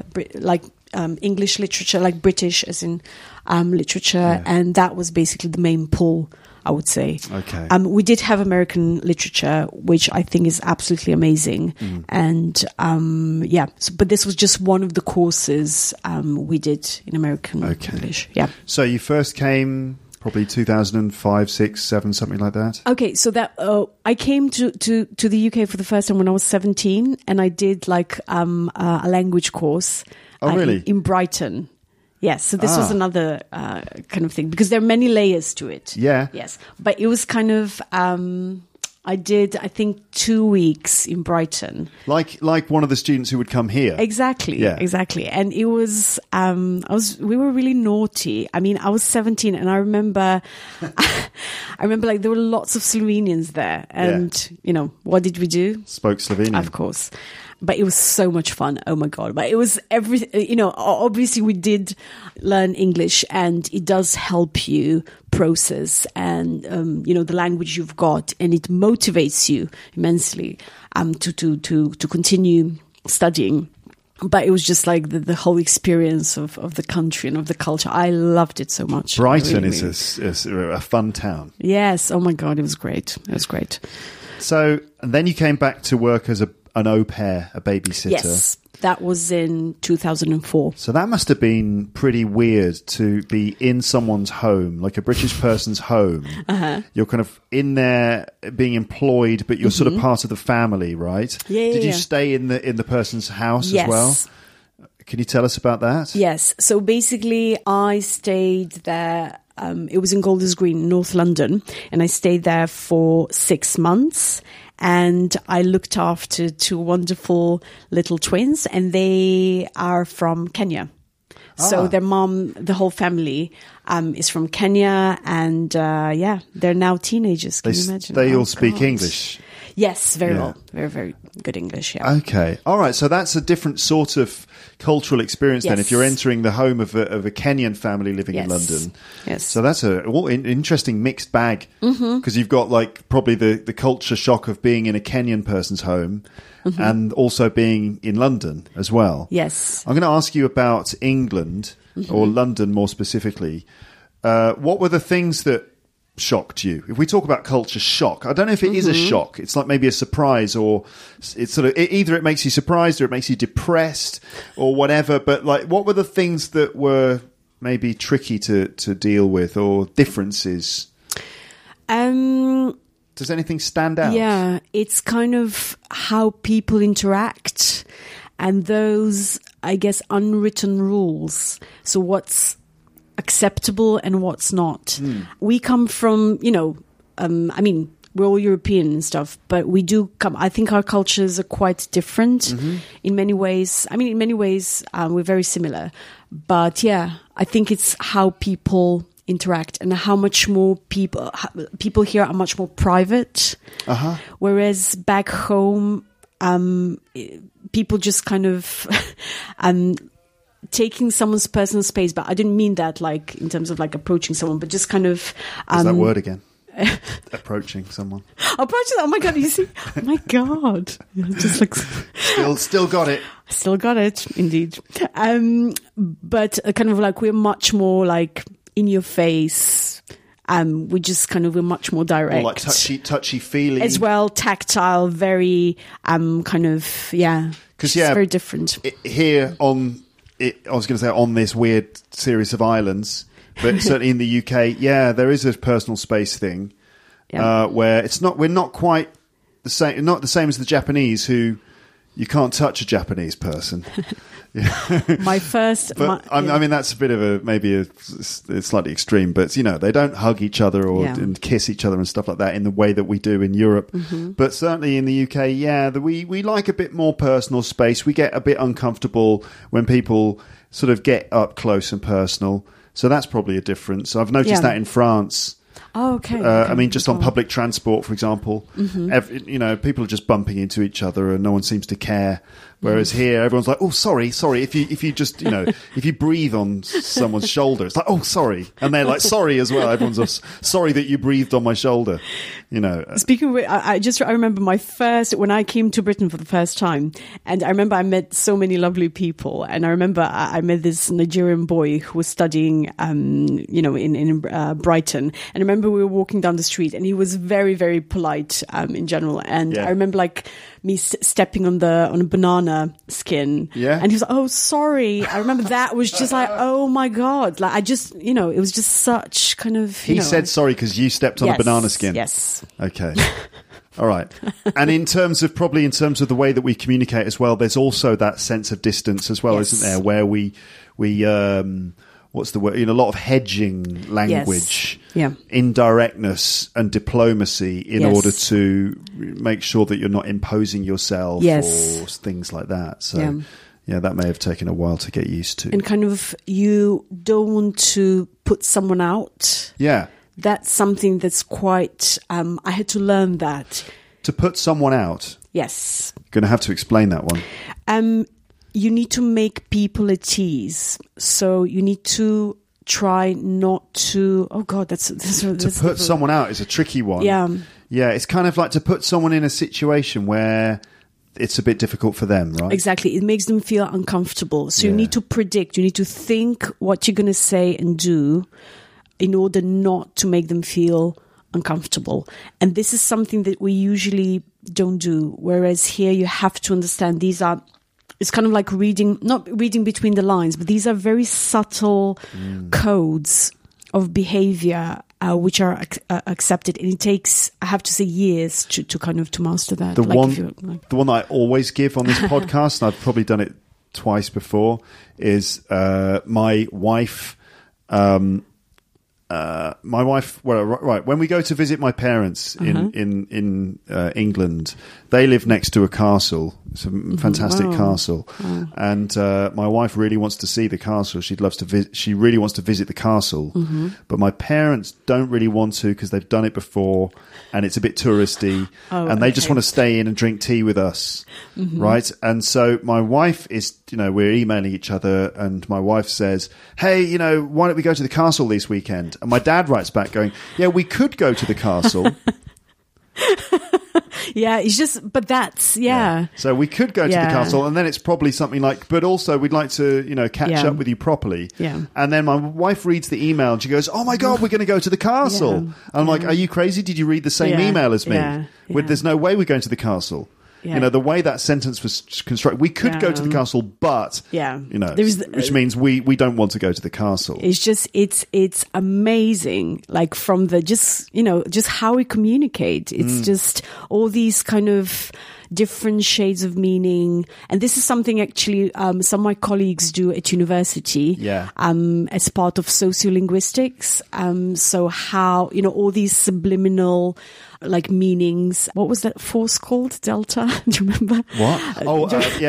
English literature, like British as in literature, and that was basically the main pull I would say. Okay. We did have American literature, which I think is absolutely amazing. And but this was just one of the courses we did in American English. Yeah. So you first came probably 2005, 6, 7, something like that? Okay, so that I came to the UK for the first time when I was 17, and I did like a language course. Oh, really? In Brighton. Yes, so this was another kind of thing, because there are many layers to it. Yeah. Yes, but it was kind of, I did, I think, 2 weeks in Brighton. Like one of the students who would come here. Exactly, Yeah. exactly. And it was, we were really naughty. I mean, I was 17 and I remember, like there were lots of Slovenians there. And, you know, what did we do? Spoke Slovenian. Of course. But it was so much fun. Oh my God. But it was everything, you know, obviously we did learn English, and it does help you process and, you know, the language you've got, and it motivates you immensely, to continue studying. But it was just like the whole experience of the country and of the culture. I loved it so much. Brighton is a fun town. Yes. Oh my God. It was great. It was great. So, and then you came back to work as an au pair, a babysitter. Yes, that was in 2004. So that must have been pretty weird to be in someone's home, like a British person's home. You're kind of in there being employed, but you're sort of part of the family, right? Yeah. Did you stay in the person's house as well? Can you tell us about that? Yes. So basically, I stayed there. It was in Golders Green, North London, and I stayed there for 6 months. And I looked after 2 wonderful little twins, and they are from Kenya. So their mom, the whole family, is from Kenya, and they're now teenagers. Can you imagine? They all speak English. Yes, very well. Very, very good English, yeah. Okay. All right. So that's a different sort of cultural experience then, if you're entering the home of a Kenyan family living in London. Yes. So that's an interesting mixed bag, because you've got like probably the culture shock of being in a Kenyan person's home and also being in London as well. Yes. I'm going to ask you about England, or London more specifically. What were the things that shocked you? If we talk about culture shock, I don't know if it is a shock. It's like maybe a surprise, or it's sort of either it makes you surprised or it makes you depressed or whatever. But like, what were the things that were maybe tricky to deal with, or differences? Does anything stand out? Yeah, it's kind of how people interact, and those, I guess, unwritten rules. So what's acceptable and what's not. We come from, you know, I mean, we're all European and stuff, but we do come, I think our cultures are quite different in many ways. I mean, in many ways, we're very similar. But yeah, I think it's how people interact, and how much more people here are much more private. Whereas back home, people just kind of taking someone's personal space, but I didn't mean that like in terms of like approaching someone, but just kind of What's that word again? Approaching someone. Approaching. Oh my God! You see? Oh my God! Just like still got it. Still got it, indeed. But kind of like we're much more like in your face. We just kind of we're much more direct, or like touchy feely as well, tactile, very kind of because it's very different here on. I was going to say on this weird series of islands, but certainly in the UK, there is a personal space thing where we're not quite the same, not the same as the Japanese, who you can't touch a Japanese person. My first, I mean that's a bit of it's slightly extreme, but you know they don't hug each other and kiss each other and stuff like that in the way that we do in Europe. But certainly in the UK, we like a bit more personal space. We get a bit uncomfortable when people sort of get up close and personal. So that's probably a difference. I've noticed that in France. Oh, okay. I mean, just on public transport, for example, people are just bumping into each other and no one seems to care. Whereas here, everyone's like, "Oh, sorry." If you just, if you breathe on someone's shoulder, it's like, "Oh, sorry," and they're like, "Sorry" as well. Everyone's just, sorry that you breathed on my shoulder. Speaking of which, I remember when I came to Britain for the first time, and I remember I met so many lovely people, and I remember I met this Nigerian boy who was studying, in Brighton, and I remember we were walking down the street, and he was very, very polite in general, and I remember like me stepping on a banana skin, and he was like, "Oh, sorry." I remember that was just like, oh my God, like I just, it was just such kind of. He said sorry because you stepped on a banana skin. Yes. Okay. All right. And in terms of the way that we communicate as well, there's also that sense of distance as well, isn't there? Where we what's the word? A lot of hedging language, indirectness and diplomacy in order to make sure that you're not imposing yourself or things like that. So, that may have taken a while to get used to. And kind of, you don't want to put someone out. Yeah. That's something that's quite, I had to learn that. To put someone out? Yes. You're going to have to explain that one. You need to make people at ease. So you need to try not to... Oh, God, that's to put someone out is a tricky one. Yeah. Yeah, it's kind of like to put someone in a situation where it's a bit difficult for them, right? Exactly. It makes them feel uncomfortable. So you need to predict. You need to think what you're going to say and do in order not to make them feel uncomfortable. And this is something that we usually don't do. Whereas here you have to understand it's kind of like not reading between the lines, but these are very subtle codes of behavior which are accepted. And it takes, I have to say, years to kind of to master that. The one that I always give on this podcast, and I've probably done it twice before, is my wife... when we go to visit my parents in England, they live next to a castle. It's a fantastic castle. Wow. And my wife really wants to see the castle. She really wants to visit the castle. But my parents don't really want to because they've done it before and it's a bit touristy. And they just want to stay in and drink tea with us. Right? And so my wife is, we're emailing each other and my wife says, "Hey, why don't we go to the castle this weekend?" And my dad writes back going, "Yeah, we could go to the castle." Yeah, it's just, but that's, So we could go to the castle, and then it's probably something like, "But also we'd like to, catch up with you properly." Yeah. And then my wife reads the email and she goes, "Oh my God, we're going to go to the castle." And I'm like, "Are you crazy? Did you read the same email as me? There's no way we're going to the castle." Yeah. The way that sentence was constructed, we could go to the castle, but, which means we don't want to go to the castle. It's just, it's amazing, like from just how we communicate. It's just all these kind of different shades of meaning. And this is something actually some of my colleagues do at university as part of sociolinguistics. So how, all these subliminal meanings. What was that force called? Delta? Do you remember? What? Oh,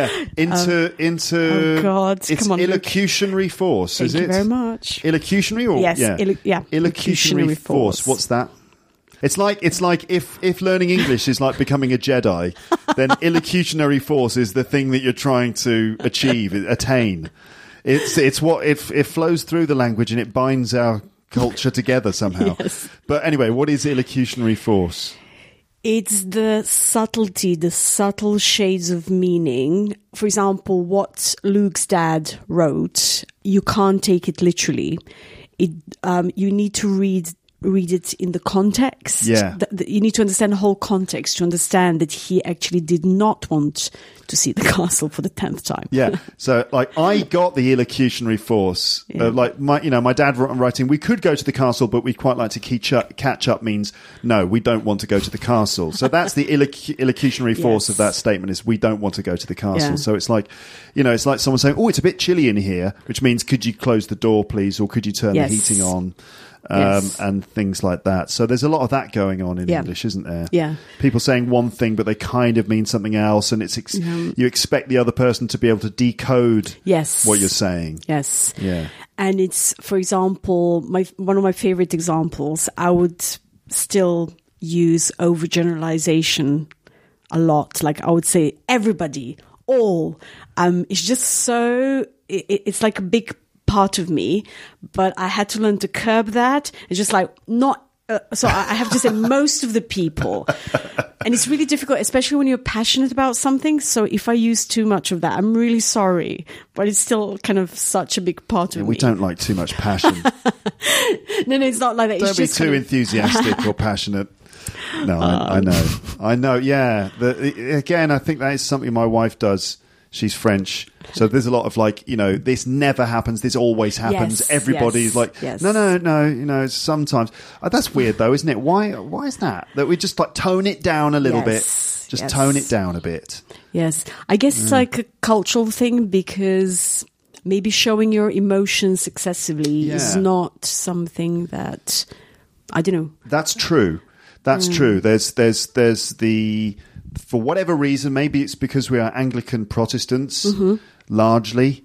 into. Oh God! It's come on, illocutionary force. Thank is it? Thank you very much. Illocutionary, or yes, illocutionary force. What's that? It's like if learning English is like becoming a Jedi, then illocutionary force is the thing that you're trying to attain. It's what it flows through the language and it binds our culture together somehow. Yes. But anyway, what is illocutionary force? It's the subtlety, the subtle shades of meaning. For example, what Luke's dad wrote, you can't take it literally. You need to read it in the context. Yeah. You need to understand the whole context to understand that he actually did not want to see the castle for the 10th time. Yeah. So I got the illocutionary force. My dad writing, "We could go to the castle, but we'd quite like to catch up" means no, we don't want to go to the castle. So that's the illocutionary force of that statement, is we don't want to go to the castle. Yeah. So it's like, it's like someone saying, "Oh, it's a bit chilly in here," which means could you close the door, please? Or could you turn the heating on? And things like that. So there's a lot of that going on in English, isn't there? Yeah. People saying one thing, but they kind of mean something else, and it's you expect the other person to be able to decode what you're saying. Yes. Yeah. And it's, for example, one of my favorite examples, I would still use overgeneralization a lot. Like I would say everybody, all. It's just so, it's like a big part of me, but I had to learn to curb that. It's just like so I have to say most of the people. And it's really difficult, especially when you're passionate about something. So if I use too much of that, I'm really sorry, but it's still kind of such a big part of me. We don't like too much passion. No, it's not like that. Don't be too enthusiastic or passionate. No, I know. Yeah. Again, I think that is something my wife does. She's French. So there's a lot of like, this never happens. This always happens. Yes, Everybody's like, no, sometimes. That's weird though, isn't it? Why is that? That we just like tone it down a little bit. Just tone it down a bit. Yes. I guess it's like a cultural thing because maybe showing your emotions excessively is not something that, I don't know. That's true. That's true. There's the... For whatever reason, maybe it's because we are Anglican Protestants, largely,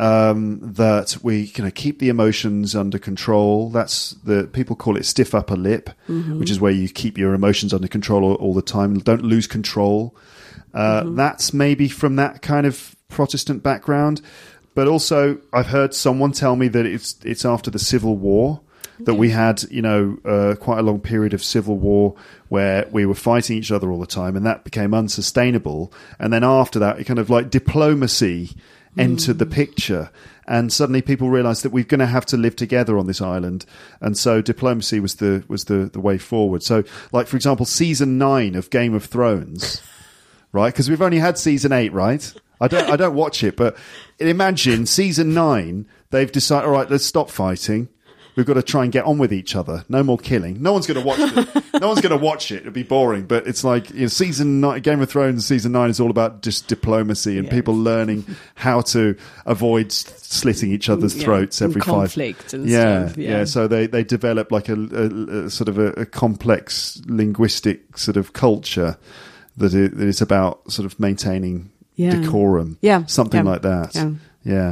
that we keep the emotions under control. People call it stiff upper lip, which is where you keep your emotions under control all the time. Don't lose control. That's maybe from that kind of Protestant background. But also, I've heard someone tell me that it's after the Civil War. That we had, quite a long period of civil war where we were fighting each other all the time, and that became unsustainable. And then after that, it kind of like diplomacy entered the picture, and suddenly people realised that we're going to have to live together on this island, and so diplomacy was the way forward. So, like for example, season 9 of Game of Thrones, right? Because we've only had season 8, right? I don't watch it, but imagine season 9, they've decided, all right, let's stop fighting. We've got to try and get on with each other. No more killing. No one's going to watch it. No one's going to watch it. It'd be boring. But it's like season 9, Game of Thrones season 9 is all about just diplomacy and people learning how to avoid slitting each other's throats every conflict and stuff. Yeah. So they develop like a sort of a complex linguistic sort of culture that is about sort of maintaining decorum. Yeah. Something like that. Yeah.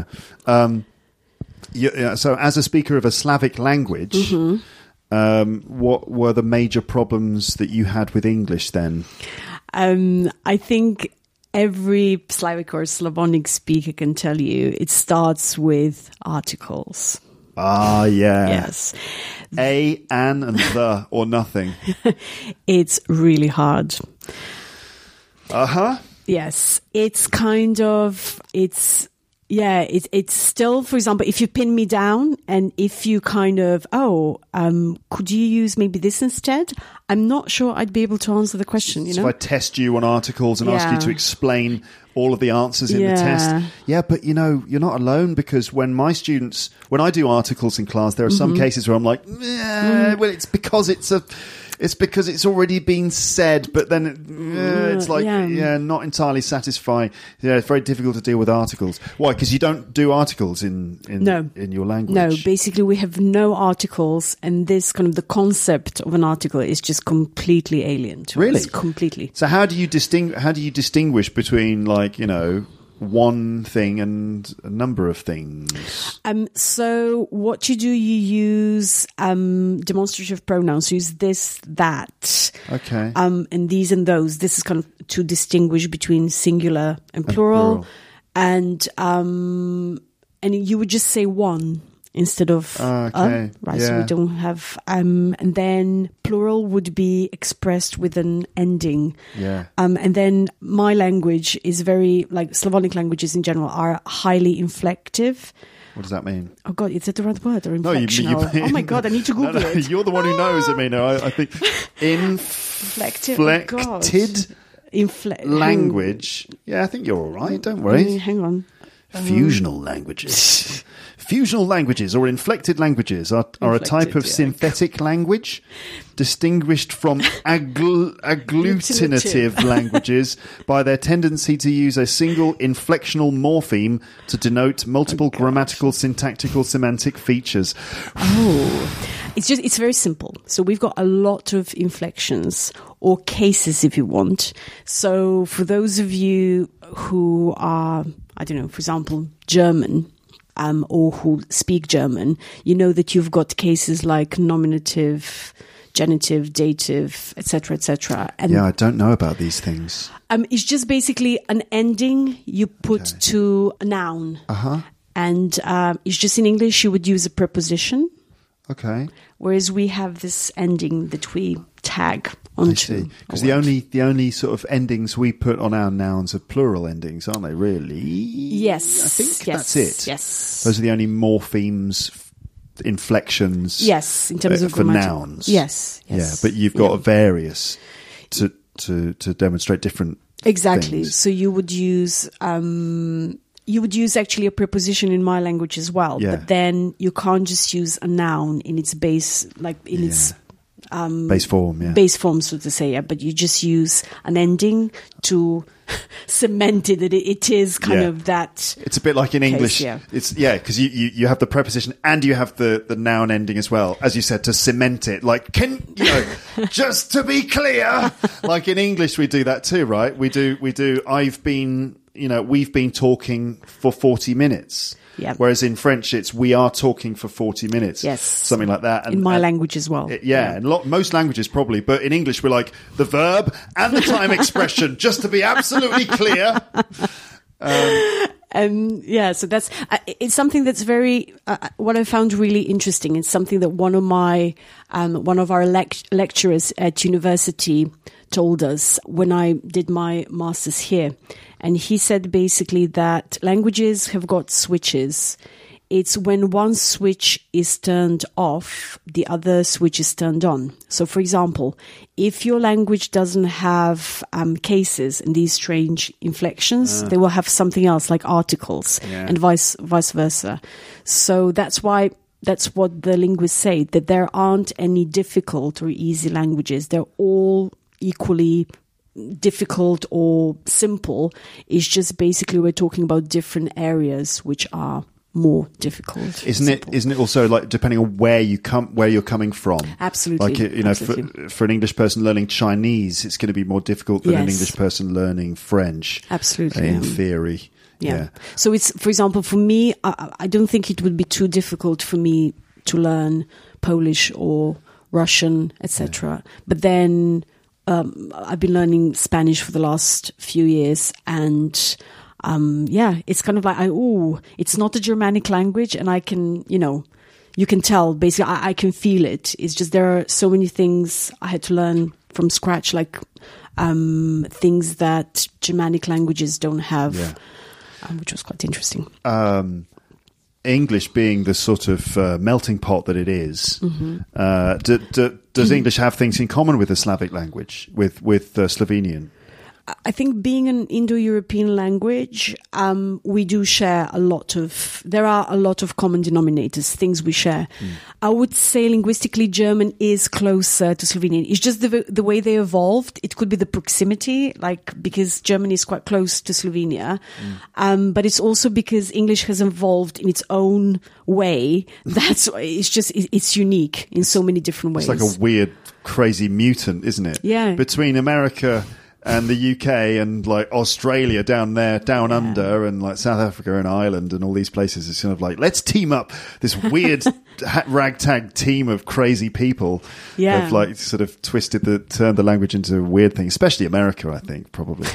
So as a speaker of a Slavic language, what were the major problems that you had with English then? I think every Slavic or Slavonic speaker can tell you it starts with articles. Ah, yeah. Yes. A, an, and the, or nothing. It's really hard. Uh-huh. Yes. It's kind of... It's still, for example, if you pin me down and if you kind of, could you use maybe this instead? I'm not sure I'd be able to answer the question, So if I test you on articles and ask you to explain all of the answers in the test. Yeah, but you're not alone, because when I do articles in class, there are some cases where I'm like, well, it's because it's already been said, but then it's like, not entirely satisfying. Yeah, it's very difficult to deal with articles. Why? Because you don't do articles in your language. No, basically we have no articles, and this kind of the concept of an article is just completely alien to us. Completely. So how do you distinguish between one thing and a number of things? So what you do, you use demonstrative pronouns. You use this, that. Okay. And these and those. This is kind of to distinguish between singular and plural. And you would just say one instead of okay. Right, so we don't have and then plural would be expressed with an ending. Yeah. And then my language is very, like Slavonic languages in general, are highly inflective. What does that mean? Oh God, is that the right word? Or inflectional? No, oh my God, I need to Google it. You're the one who knows, Amina. I think inflected language. Yeah, I think you're all right. Don't worry. Hang on. Fusional languages. Fusional languages or inflected languages are a type of synthetic language distinguished from agglutinative languages by their tendency to use a single inflectional morpheme to denote multiple grammatical, syntactical, semantic features. Oh, it's very simple. So we've got a lot of inflections or cases if you want. So for those of you who are, I don't know, for example, German, or who speak German, you know that you've got cases like nominative genitive, dative, etc., etc. And I don't know about these things. it's just basically an ending you put to a noun. And it's just in English you would use a preposition. Okay. Whereas we have this ending that we tag onto. Because the only sort of endings we put on our nouns are plural endings, aren't they, really? Yes. I think that's it. Yes. Those are the only morphemes, inflections. Yes, in terms of for grammatical. nouns. Yes. Yeah, but you've got various to demonstrate different exactly. things. So you would use actually a preposition in my language as well, but then you can't just use a noun in its base, like in its base form, base form, so to say. But you just use an ending to cement it that it is kind of that. It's a bit like in English. Yeah. It's because you have the preposition and you have the noun ending as well, as you said, to cement it. Like, just to be clear, like in English we do that too, right? We do. We've been talking for 40 minutes. Yeah. Whereas in French, it's we are talking for 40 minutes. Yes. Something like that. In my language as well. And most languages probably. But in English, we're like the verb and the time expression, just to be absolutely clear. So that's it's something that's very what I found really interesting. It's something that one of our lecturers at university told us when I did my master's here, and he said basically that languages have got switches. It's when one switch is turned off, the other switch is turned on. So, for example, if your language doesn't have cases and these strange inflections, they will have something else like articles and vice versa. So that's what the linguists say, that there aren't any difficult or easy languages. They're all equally difficult or simple. It's just basically we're talking about different areas which are more difficult. Isn't it also like depending on where you're coming from? Absolutely. Like absolutely. For an English person learning Chinese, it's going to be more difficult than an English person learning French. Absolutely. In theory. Yeah. So it's, for example, for me, I don't think it would be too difficult for me to learn Polish or Russian, etc. But then I've been learning Spanish for the last few years, and it's kind of like it's not a Germanic language, and I can, you can tell basically. I can feel it. It's just there are so many things I had to learn from scratch, like things that Germanic languages don't have, which was quite interesting. English being the sort of melting pot that it is, does English have things in common with the Slavic language, with Slovenian? I think being an Indo-European language, we do share there are a lot of common denominators, things we share. I would say linguistically German is closer to Slovenian. It's just the way they evolved. It could be the proximity, because Germany is quite close to Slovenia. But it's also because English has evolved in its own way. It's unique in so many different ways. It's like a weird, crazy mutant, isn't it? Yeah. Between America and the UK and like Australia down there, down under, and like South Africa and Ireland and all these places, it's kind of like, let's team up this weird ragtag team of crazy people have like sort of turned the language into a weird thing, especially America, I think, probably.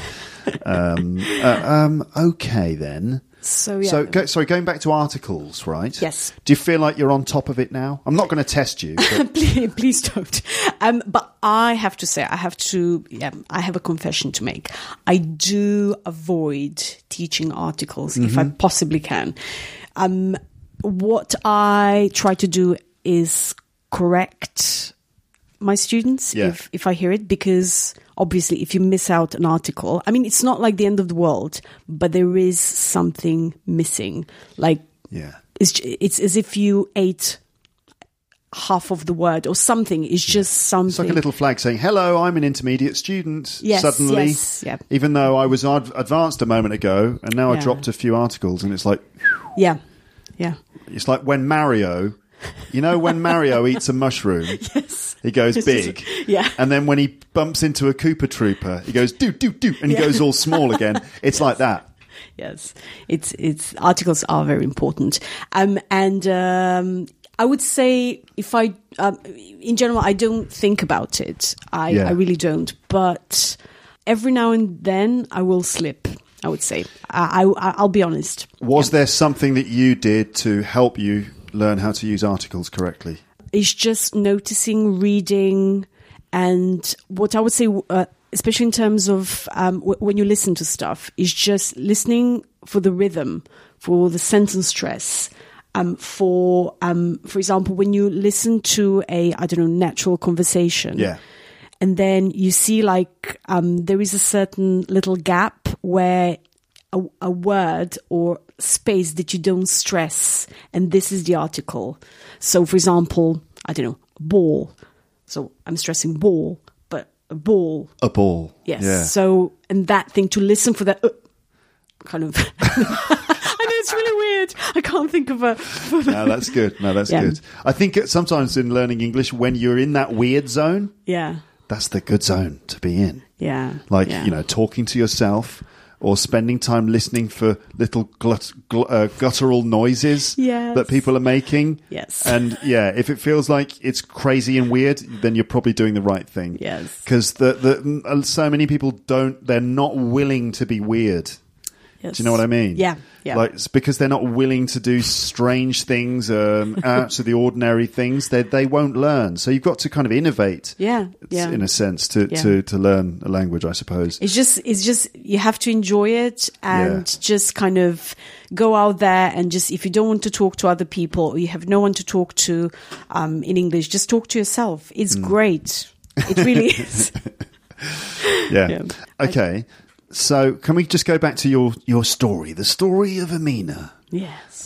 Okay then. So going back to articles, right? Yes. Do you feel like you're on top of it now? I'm not going to test you. But... please don't. But I have to say, I have a confession to make. I do avoid teaching articles if I possibly can. What I try to do is correct my students if I hear it, because obviously if you miss out an article, I mean, it's not like the end of the world, but there is something missing. It's as if you ate half of the word or something. It's just something. It's like a little flag saying, hello, I'm an intermediate student. Yes, suddenly, even though I was advanced a moment ago, and now I dropped a few articles, and it's like... Yeah. It's like when Mario... when Mario eats a mushroom, he goes big. And then when he bumps into a Koopa Trooper, he goes do, and he goes all small again. It's like that. Yes. It's articles are very important. And I would say in general, I don't think about it. I really don't. But every now and then I will slip, I would say. I'll be honest. Was there something that you did to help you learn how to use articles correctly? It's just noticing, reading, and what I would say, especially in terms of when you listen to stuff, is just listening for the rhythm, for the sentence stress. For example, when you listen to a natural conversation, and then you see there is a certain little gap where a word or space that you don't stress, and this is the article. So, for example, ball. So I'm stressing ball, but a ball. A ball. Yes. Yeah. So, and that thing, to listen for that kind of. It's really weird. I can't think of a... No, that's good. Good. I think sometimes in learning English, when you're in that weird zone, that's the good zone to be in. Yeah. Talking to yourself or spending time listening for little guttural noises that people are making. Yes. And if it feels like it's crazy and weird, then you're probably doing the right thing. Yes. Because so many people they're not willing to be weird. Yes. Do you know what I mean? Yeah. It's because they're not willing to do strange things, out of the ordinary things. They won't learn. So you've got to kind of innovate. In a sense to learn a language, I suppose. It's just you have to enjoy it and just kind of go out there and just, if you don't want to talk to other people or you have no one to talk to in English, just talk to yourself. It's great. It really is. Yeah. Okay. So can we just go back to your story, the story of Amina? Yes.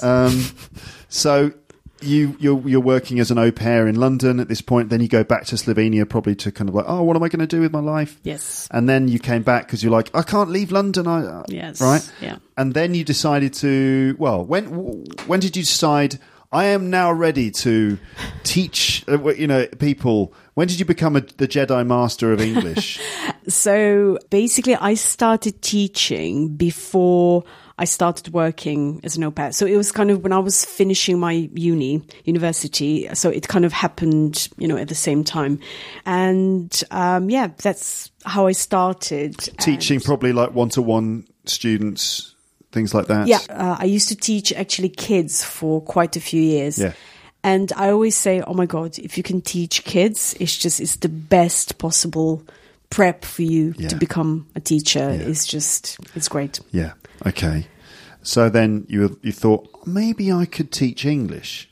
So you're working as an au pair in London at this point. Then you go back to Slovenia, probably to kind of what am I going to do with my life? Yes. And then you came back because you're like, I can't leave London. Yes. Right. Yeah. And then you decided to. Well, when did you decide? I am now ready to teach, people. When did you become the Jedi Master of English? So basically, I started teaching before I started working as an au pair. So it was kind of when I was finishing my university. So it kind of happened, at the same time. And that's how I started. Teaching probably like one-to-one students. Things like that? Yeah, I used to teach actually kids for quite a few years. Yeah. And I always say, oh my God, if you can teach kids, it's the best possible prep for you to become a teacher. Yeah. It's great. Yeah. Okay. So then you thought, maybe I could teach English.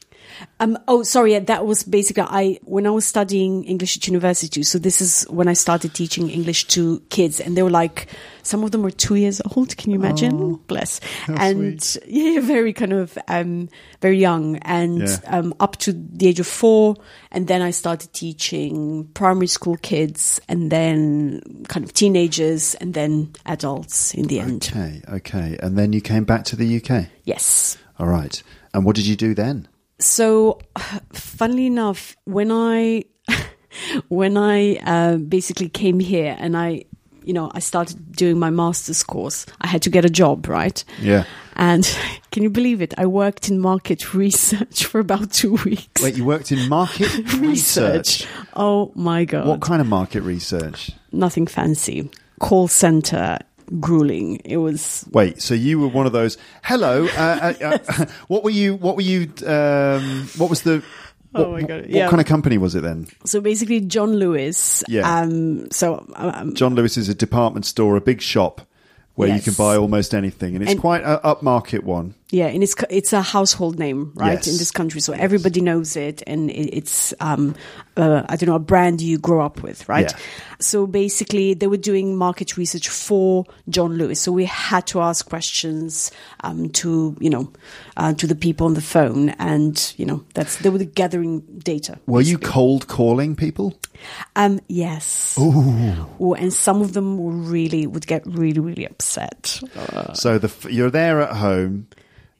That was basically when I was studying English at university. So this is when I started teaching English to kids, and they were like, some of them were 2 years old. Can you imagine? Oh, bless. And sweet. Very kind of very young, and up to the age of 4. And then I started teaching primary school kids, and then kind of teenagers, and then adults in the end. Okay. And then you came back to the UK? Yes. All right. And what did you do then? So, funnily enough, when I basically came here and I started doing my master's course, I had to get a job, right? Yeah. And can you believe it? I worked in market research for about 2 weeks. Wait, you worked in market research? Oh my God. What kind of market research? Nothing fancy. Call center. Grueling. It was. Wait, so you were one of those. Hello, what were you? What was the? Oh my God! What kind of company was it then? So basically, John Lewis. Yeah. John Lewis is a department store, a big shop where you can buy almost anything, and it's quite an upmarket one. Yeah, and it's a household name, right, in this country, so everybody knows it, and it's a brand you grow up with, right? Yeah. So basically, they were doing market research for John Lewis, so we had to ask questions to the people on the phone, and they were gathering data. Were you cold calling people? Yes. Ooh. And some of them would get really, really upset. So you're there at home.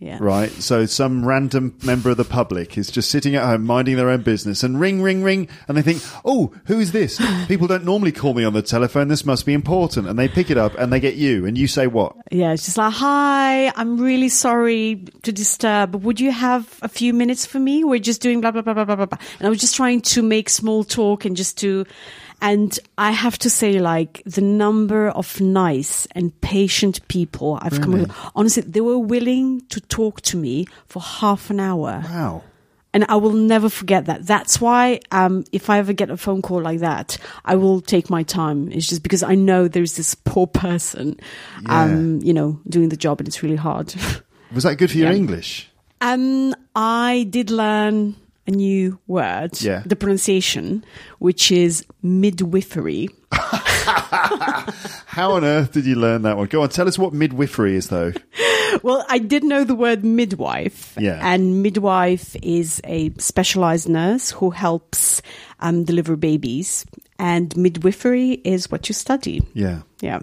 Yeah. Right. So some random member of the public is just sitting at home minding their own business and ring, ring, ring. And they think, oh, who is this? People don't normally call me on the telephone. This must be important. And they pick it up and they get you. And you say what? Yeah. It's just like, hi, I'm really sorry to disturb, but would you have a few minutes for me? We're just doing blah, blah, blah, blah, blah, blah. And I was just trying to make small talk and just to... And I have to say, like, the number of nice and patient people I've come with, honestly, they were willing to talk to me for half an hour. Wow. And I will never forget that. That's why, if I ever get a phone call like that, I will take my time. It's just because I know there's this poor person, doing the job, and it's really hard. Was that good for your English? I did learn a new word, the pronunciation, which is midwifery. How on earth did you learn that one? Go on, tell us what midwifery is, though. Well, I did know the word midwife. Yeah. And midwife is a specialized nurse who helps deliver babies. And midwifery is what you study. Yeah. Yeah.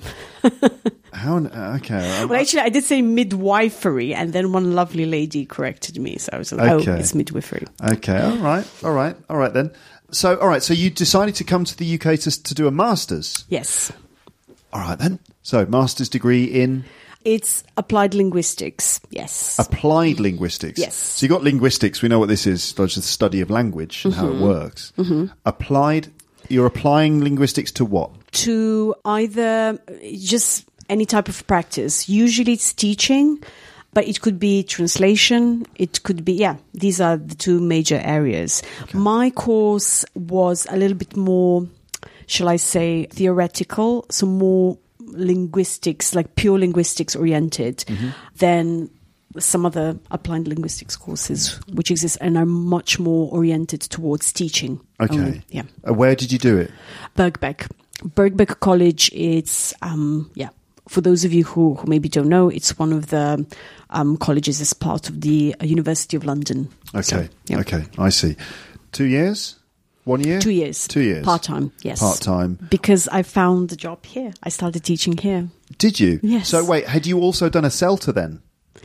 Okay. Well, actually, I did say midwifery, and then one lovely lady corrected me. So I was like, oh, it's midwifery. Okay. All right then. So you decided to come to the UK to do a master's? Yes. All right then. So master's degree in? It's applied linguistics, yes. Applied linguistics? Yes. So you got linguistics. We know what this is. It's the study of language and how it works. Mm-hmm. Applied, you're applying linguistics to what? To either just any type of practice. Usually it's teaching, but it could be translation. It could be, these are the two major areas. Okay. My course was a little bit more, shall I say, theoretical, so more linguistics, like pure linguistics oriented, than some other applied linguistics courses which exist and are much more oriented towards teaching. Okay. Where did you do it? Birkbeck College. It's for those of you who maybe don't know, it's one of the colleges as part of the University of London. Okay. Okay, I see. 2 years? 1 year? 2 years. 2 years. Part-time, yes. Part-time. Because I found the job here. I started teaching here. Did you? Yes. So wait, had you also done a CELTA then?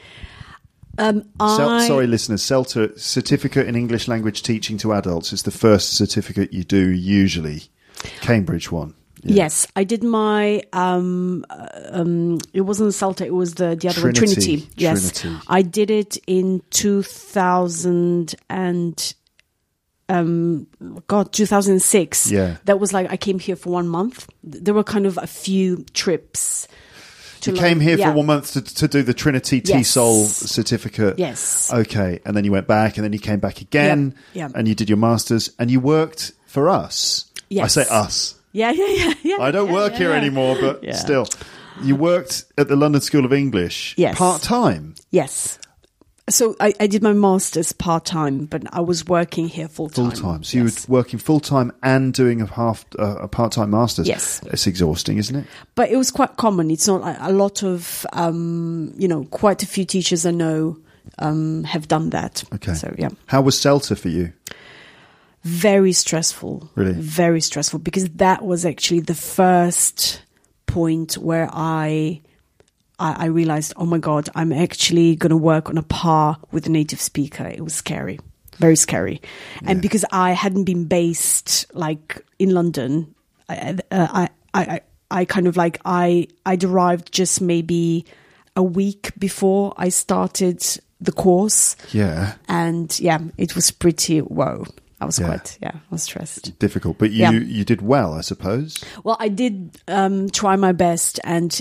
Sorry, listeners. CELTA, Certificate in English Language Teaching to Adults, is the first certificate you do usually. Cambridge one. Yeah. Yes, I did my. It wasn't CELTA; it was the other one, Trinity. Yes, Trinity. I did it in 2006. Yeah, that was like I came here for 1 month. There were kind of a few trips. You came here for 1 month to do the Trinity TESOL certificate. Yes. Okay, and then you went back, and then you came back again, and you did your masters, and you worked for us. Yes. I say us. Yeah. I don't work here anymore, but still. You worked at the London School of English part-time? Yes. So I did my master's part-time, but I was working here full-time. Full-time. So you were working full-time and doing a part-time master's. Yes. It's exhausting, isn't it? But it was quite common. It's not a lot of, quite a few teachers I know have done that. Okay. So, yeah. How was CELTA for you? Very stressful. Really? Very stressful, because that was actually the first point where I realized, oh my God, I'm actually going to work on a par with a native speaker. It was scary, very scary. Yeah. And because I hadn't been based like in London, I kind of like, I arrived just maybe a week before I started the course. Yeah. And it was pretty, whoa. I was I was stressed. Difficult, but you did well, I suppose. Well, I did try my best, and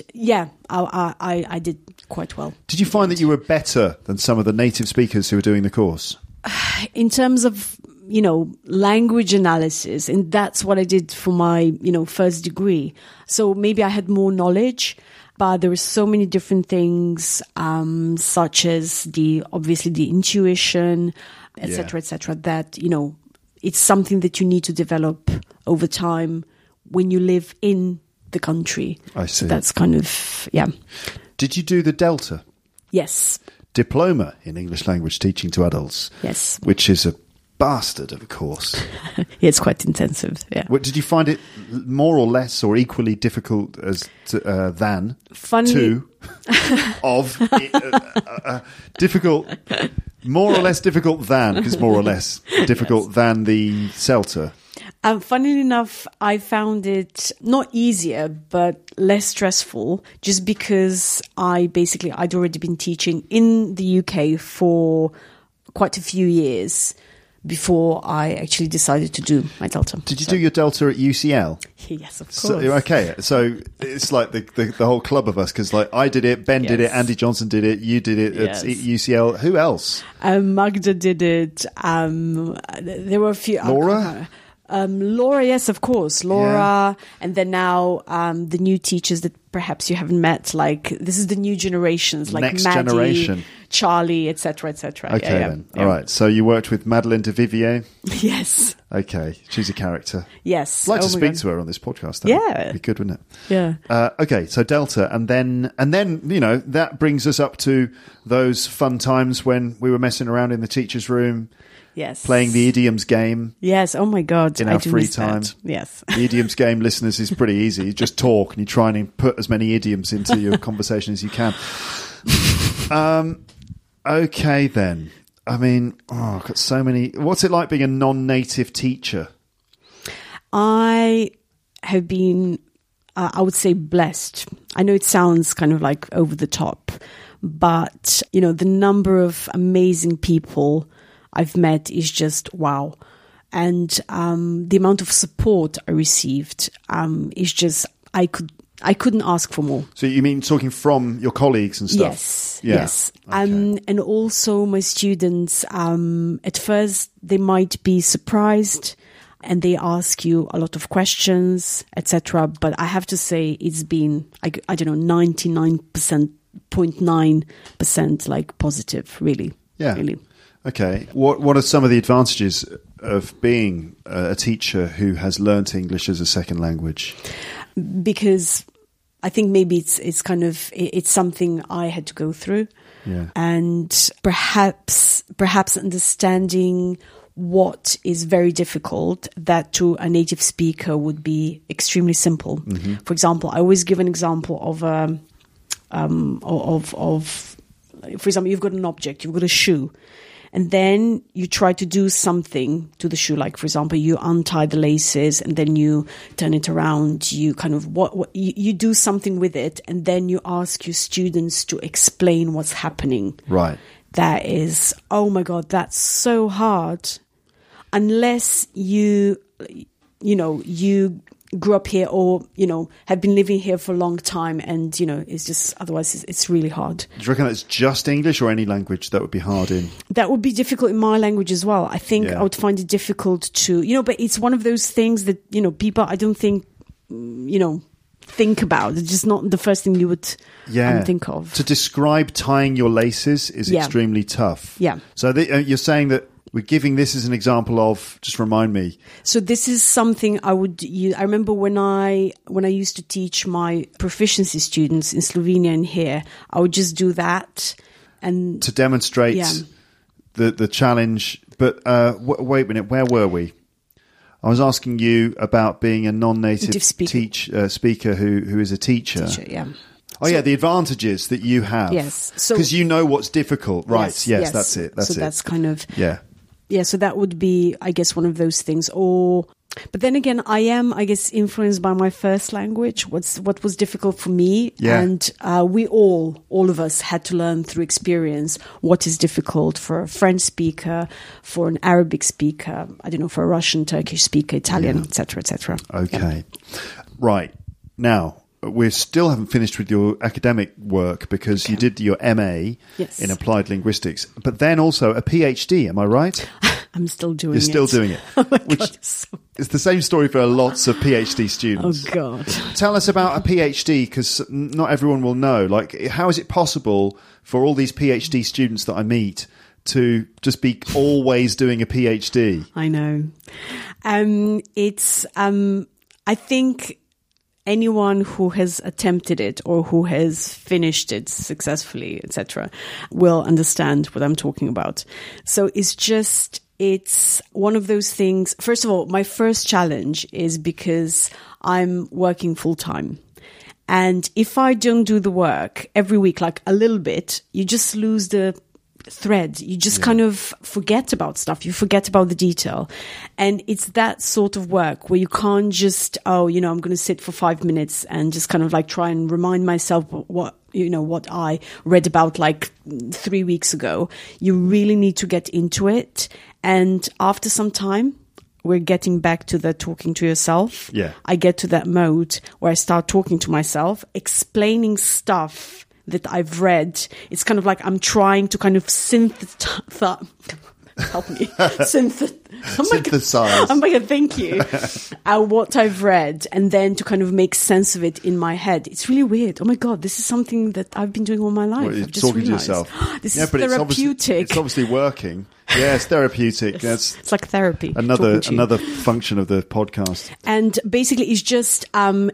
I did quite well. Did you find that you were better than some of the native speakers who were doing the course? In terms of, language analysis, and that's what I did for my, first degree. So maybe I had more knowledge, but there were so many different things, such as obviously the intuition, etc., that, it's something that you need to develop over time when you live in the country. I see. So that's kind of, Did you do the DELTA? Yes. Diploma in English Language Teaching to Adults? Yes. Which is a bastard of a course. Yeah, it's quite intensive. Yeah. What, did you find it more or less or equally difficult as than difficult? More or less difficult than, because more or less difficult than the CELTA. Funnily enough, I found it not easier, but less stressful, just because I'd already been teaching in the UK for quite a few years before I actually decided to do my Delta. Did you do your Delta at UCL? Yes, of course. So it's like the whole club of us, because like I did it, Ben did it, Andy Johnson did it, you did it at UCL. Who else? Magda did it. There were a few. Laura? Laura, yes, of course. Laura, and then now the new teachers that perhaps you haven't met, like this is the new generations, like Next Maddie, generation. Charlie, etc., etc. Okay, then. Yeah. All right. So you worked with Madeleine de Vivier? Yes. Okay. She's a character. Yes. I'd like to speak to her on this podcast. That would be good, wouldn't it? Yeah. Okay. So Delta, and then that brings us up to those fun times when we were messing around in the teacher's room. Yes. Playing the idioms game. Yes. Oh my God. In our free time. Yes. The idioms game, listeners, is pretty easy. You just talk and you try and put as many idioms into your conversation as you can. Okay, then. I mean, I've got so many. What's it like being a non-native teacher? I have been, I would say, blessed. I know it sounds kind of like over the top, but, the number of amazing people I've met is just wow. And the amount of support I received is just, I couldn't ask for more. So you mean talking from your colleagues and stuff? Yes, yeah. yes. Okay. And also my students, at first they might be surprised and they ask you a lot of questions, etc. But I have to say it's been, I don't know, 99.9% like positive, really. Yeah. Really. Okay. What are some of the advantages of being a teacher who has learnt English as a second language? Because I think maybe it's kind of, it's something I had to go through. Yeah. And perhaps understanding what is very difficult that to a native speaker would be extremely simple. Mm-hmm. For example, I always give an example of for example, you've got an object, you've got a shoe. And then you try to do something to the shoe. Like, for example, you untie the laces and then you turn it around. You kind of, you do something with it. And then you ask your students to explain what's happening. Right. That is, oh my God, that's so hard. Unless you grew up here or, have been living here for a long time and, it's just, otherwise it's really hard. Do you reckon that's just English or any language that would be hard in? That would be difficult in my language as well. I think I would find it difficult to, but it's one of those things that, people, I don't think, think about. It's just not the first thing you would think of. To describe tying your laces is extremely tough. Yeah. So you're saying that we're giving this as an example of, just remind me. So this is something I would use. I remember when I used to teach my proficiency students in Slovenia and here, I would just do that. And to demonstrate the challenge. But wait a minute, where were we? I was asking you about being a non-native speaker who is a teacher. Oh, the advantages that you have. Yes. Because you know what's difficult. Right. Yes, that's it. That's kind of... Yeah. Yeah, so that would be, I guess, one of those things. But then again, I am, I guess, influenced by my first language. What was difficult for me. Yeah. And we all of us had to learn through experience what is difficult for a French speaker, for an Arabic speaker, I don't know, for a Russian, Turkish speaker, Italian, etc., etc. Okay. Yeah. Right. Now, we still haven't finished with your academic work because you did your MA in applied linguistics, but then also a PhD. Am I right? I'm still doing it. You're still doing it. Oh my God, it's the same story for lots of PhD students. Oh God. Tell us about a PhD, because not everyone will know. Like, how is it possible for all these PhD students that I meet to just be always doing a PhD? I know. I think anyone who has attempted it or who has finished it successfully, etc., will understand what I'm talking about. So it's just it's one of those things. First of all, my first challenge is because I'm working full time. And if I don't do the work every week, like a little bit, you just lose the thread. You just kind of forget about stuff. You forget about the detail. And it's that sort of work where you can't just, I'm going to sit for 5 minutes and just kind of like try and remind myself what I read about like 3 weeks ago. You really need to get into it. And after some time, we're getting back to the talking to yourself. Yeah. I get to that mode where I start talking to myself, explaining stuff that I've read. It's kind of like I'm trying to kind of synthesize. Help me. Synthesize. Oh my God, thank you. What I've read, and then to kind of make sense of it in my head. It's really weird. Oh my God, this is something that I've been doing all my life. You're I've just talking realized. to yourself. This is therapeutic. It's obviously working. Yeah, it's therapeutic. Yes. It's like therapy. Another function of the podcast. And basically, it's just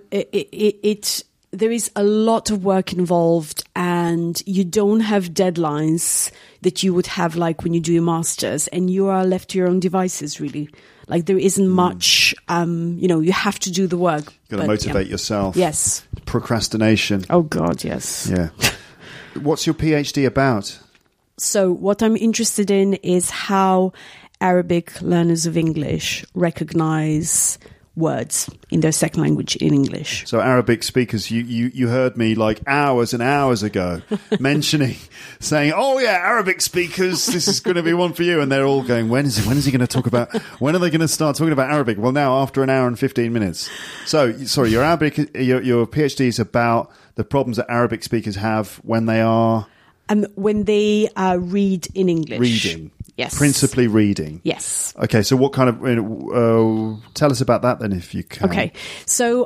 there is a lot of work involved, and you don't have deadlines that you would have like when you do your masters, and you are left to your own devices, really. Like there isn't much, you have to do the work. You've got to motivate yourself. Yes. Procrastination. Oh God, yes. Yeah. What's your PhD about? So what I'm interested in is how Arabic learners of English recognize words in their second language in English. So Arabic speakers, you heard me like hours and hours ago saying, oh yeah, Arabic speakers, this is going to be one for you. And they're all going, when is he going to talk about, when are they going to start talking about Arabic? Well, now after an hour and 15 minutes. So, sorry, your PhD is about the problems that Arabic speakers have when they are... when they read in English. Reading. Yes. Principally reading. Yes. Okay, so what kind of... tell us about that then, if you can. Okay, so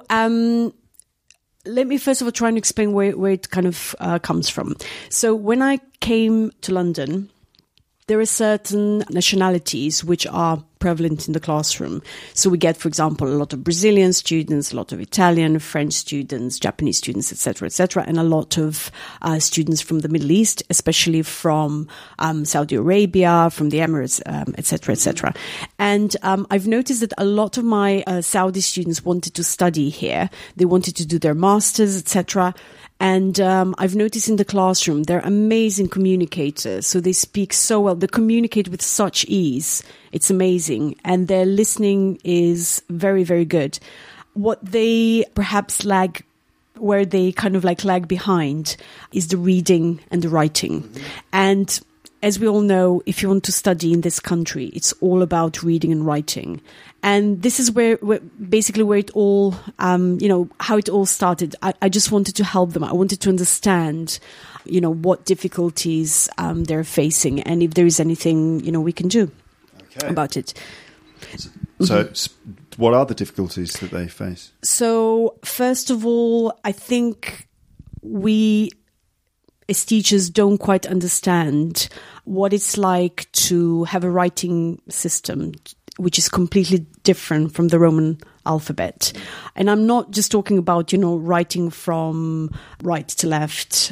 let me first of all try and explain where it kind of comes from. So when I came to London, there are certain nationalities which are prevalent in the classroom. So we get, for example, a lot of Brazilian students, a lot of Italian, French students, Japanese students, etc., and a lot of students from the Middle East, especially from Saudi Arabia, from the Emirates, etc. And I've noticed that a lot of my Saudi students wanted to study here. They wanted to do their masters, etc. And I've noticed in the classroom, they're amazing communicators. So they speak so well. They communicate with such ease. It's amazing. And their listening is very, very good. What they perhaps where they kind of like lag behind is the reading and the writing. Mm-hmm. And as we all know, if you want to study in this country, it's all about reading and writing. And this is where it all, how it all started. I just wanted to help them. I wanted to understand, what difficulties they're facing, and if there is anything, we can do about it. So what are the difficulties that they face? So first of all, I think we as teachers don't quite understand what it's like to have a writing system which is completely different from the Roman alphabet. And I'm not just talking about, writing from right to left.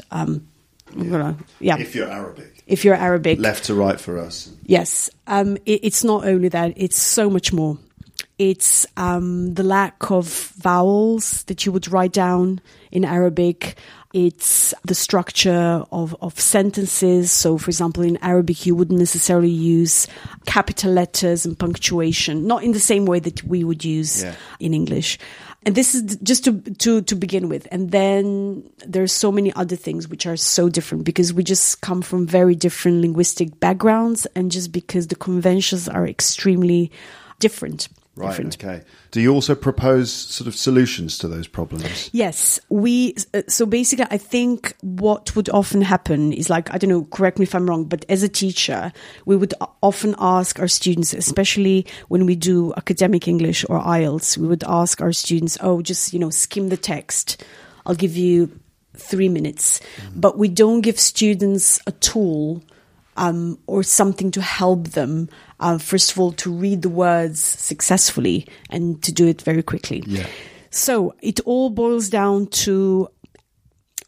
If you're Arabic. Left to right for us. Yes. It's not only that, it's so much more. It's the lack of vowels that you would write down in Arabic. It's the structure of sentences. So, for example, in Arabic, you wouldn't necessarily use capital letters and punctuation, not in the same way that we would use in English. And this is just to begin with. And then there's so many other things which are so different because we just come from very different linguistic backgrounds, and just because the conventions are extremely different. Right, different. Okay. Do you also propose sort of solutions to those problems? Yes. So basically, I think what would often happen is, like, I don't know, correct me if I'm wrong, but as a teacher, we would often ask our students, especially when we do academic English or IELTS, we would ask our students, just, skim the text. I'll give you 3 minutes. Mm-hmm. But we don't give students a tool or something to help them, first of all, to read the words successfully and to do it very quickly. Yeah. So it all boils down to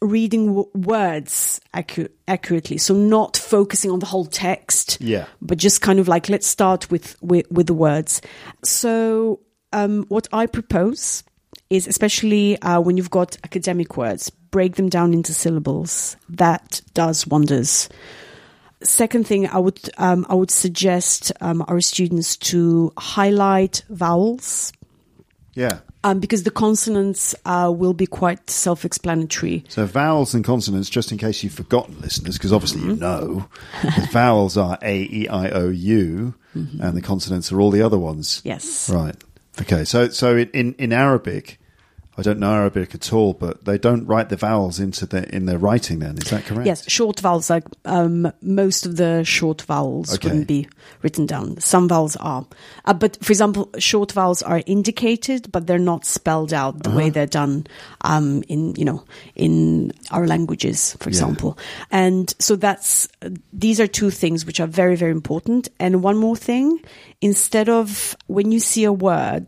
reading words accurately. So not focusing on the whole text, but just kind of like, let's start with the words. So what I propose is, especially when you've got academic words, break them down into syllables. That does wonders. Second thing, I would suggest our students to highlight vowels. Yeah. Because the consonants will be quite self-explanatory. So vowels and consonants, just in case you've forgotten, listeners, because obviously you know, the vowels are A, E, I, O, U, and the consonants are all the other ones. Yes. Right. Okay. So in Arabic, I don't know Arabic at all, but they don't write the vowels in their writing then, is that correct? Yes, short vowels, like most of the short vowels wouldn't be written down. Some vowels are. But for example, short vowels are indicated, but they're not spelled out the way they're done in our languages, for example. And so these are two things which are very, very important. And one more thing, instead of when you see a word,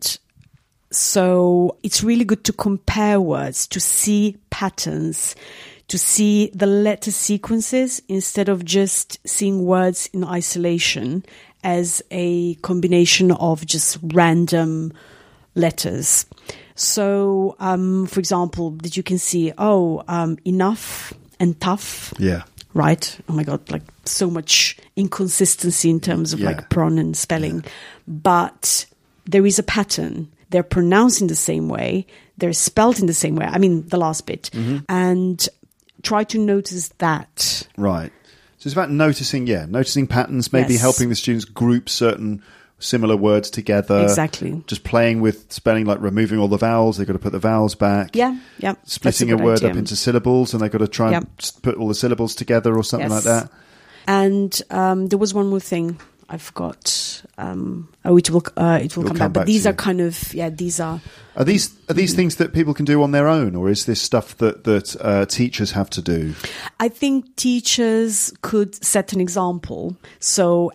so it's really good to compare words, to see patterns, to see the letter sequences instead of just seeing words in isolation as a combination of just random letters. So, for example, that you can see, enough and tough. Yeah. Right? Oh my God, like so much inconsistency in terms of like pronoun and spelling. Yeah. But there is a pattern. They're pronounced in the same way. They're spelled in the same way. I mean, the last bit. And try to notice that. Right. So it's about noticing patterns, maybe helping the students group certain similar words together. Exactly. Just playing with spelling, like removing all the vowels. They've got to put the vowels back. Yeah. Splitting a word up into syllables, and they've got to try and put all the syllables together or something like that. And there was one more thing. I forgot. It will come back. But these are kind of these are. Are these things that people can do on their own, or is this stuff that teachers have to do? I think teachers could set an example. So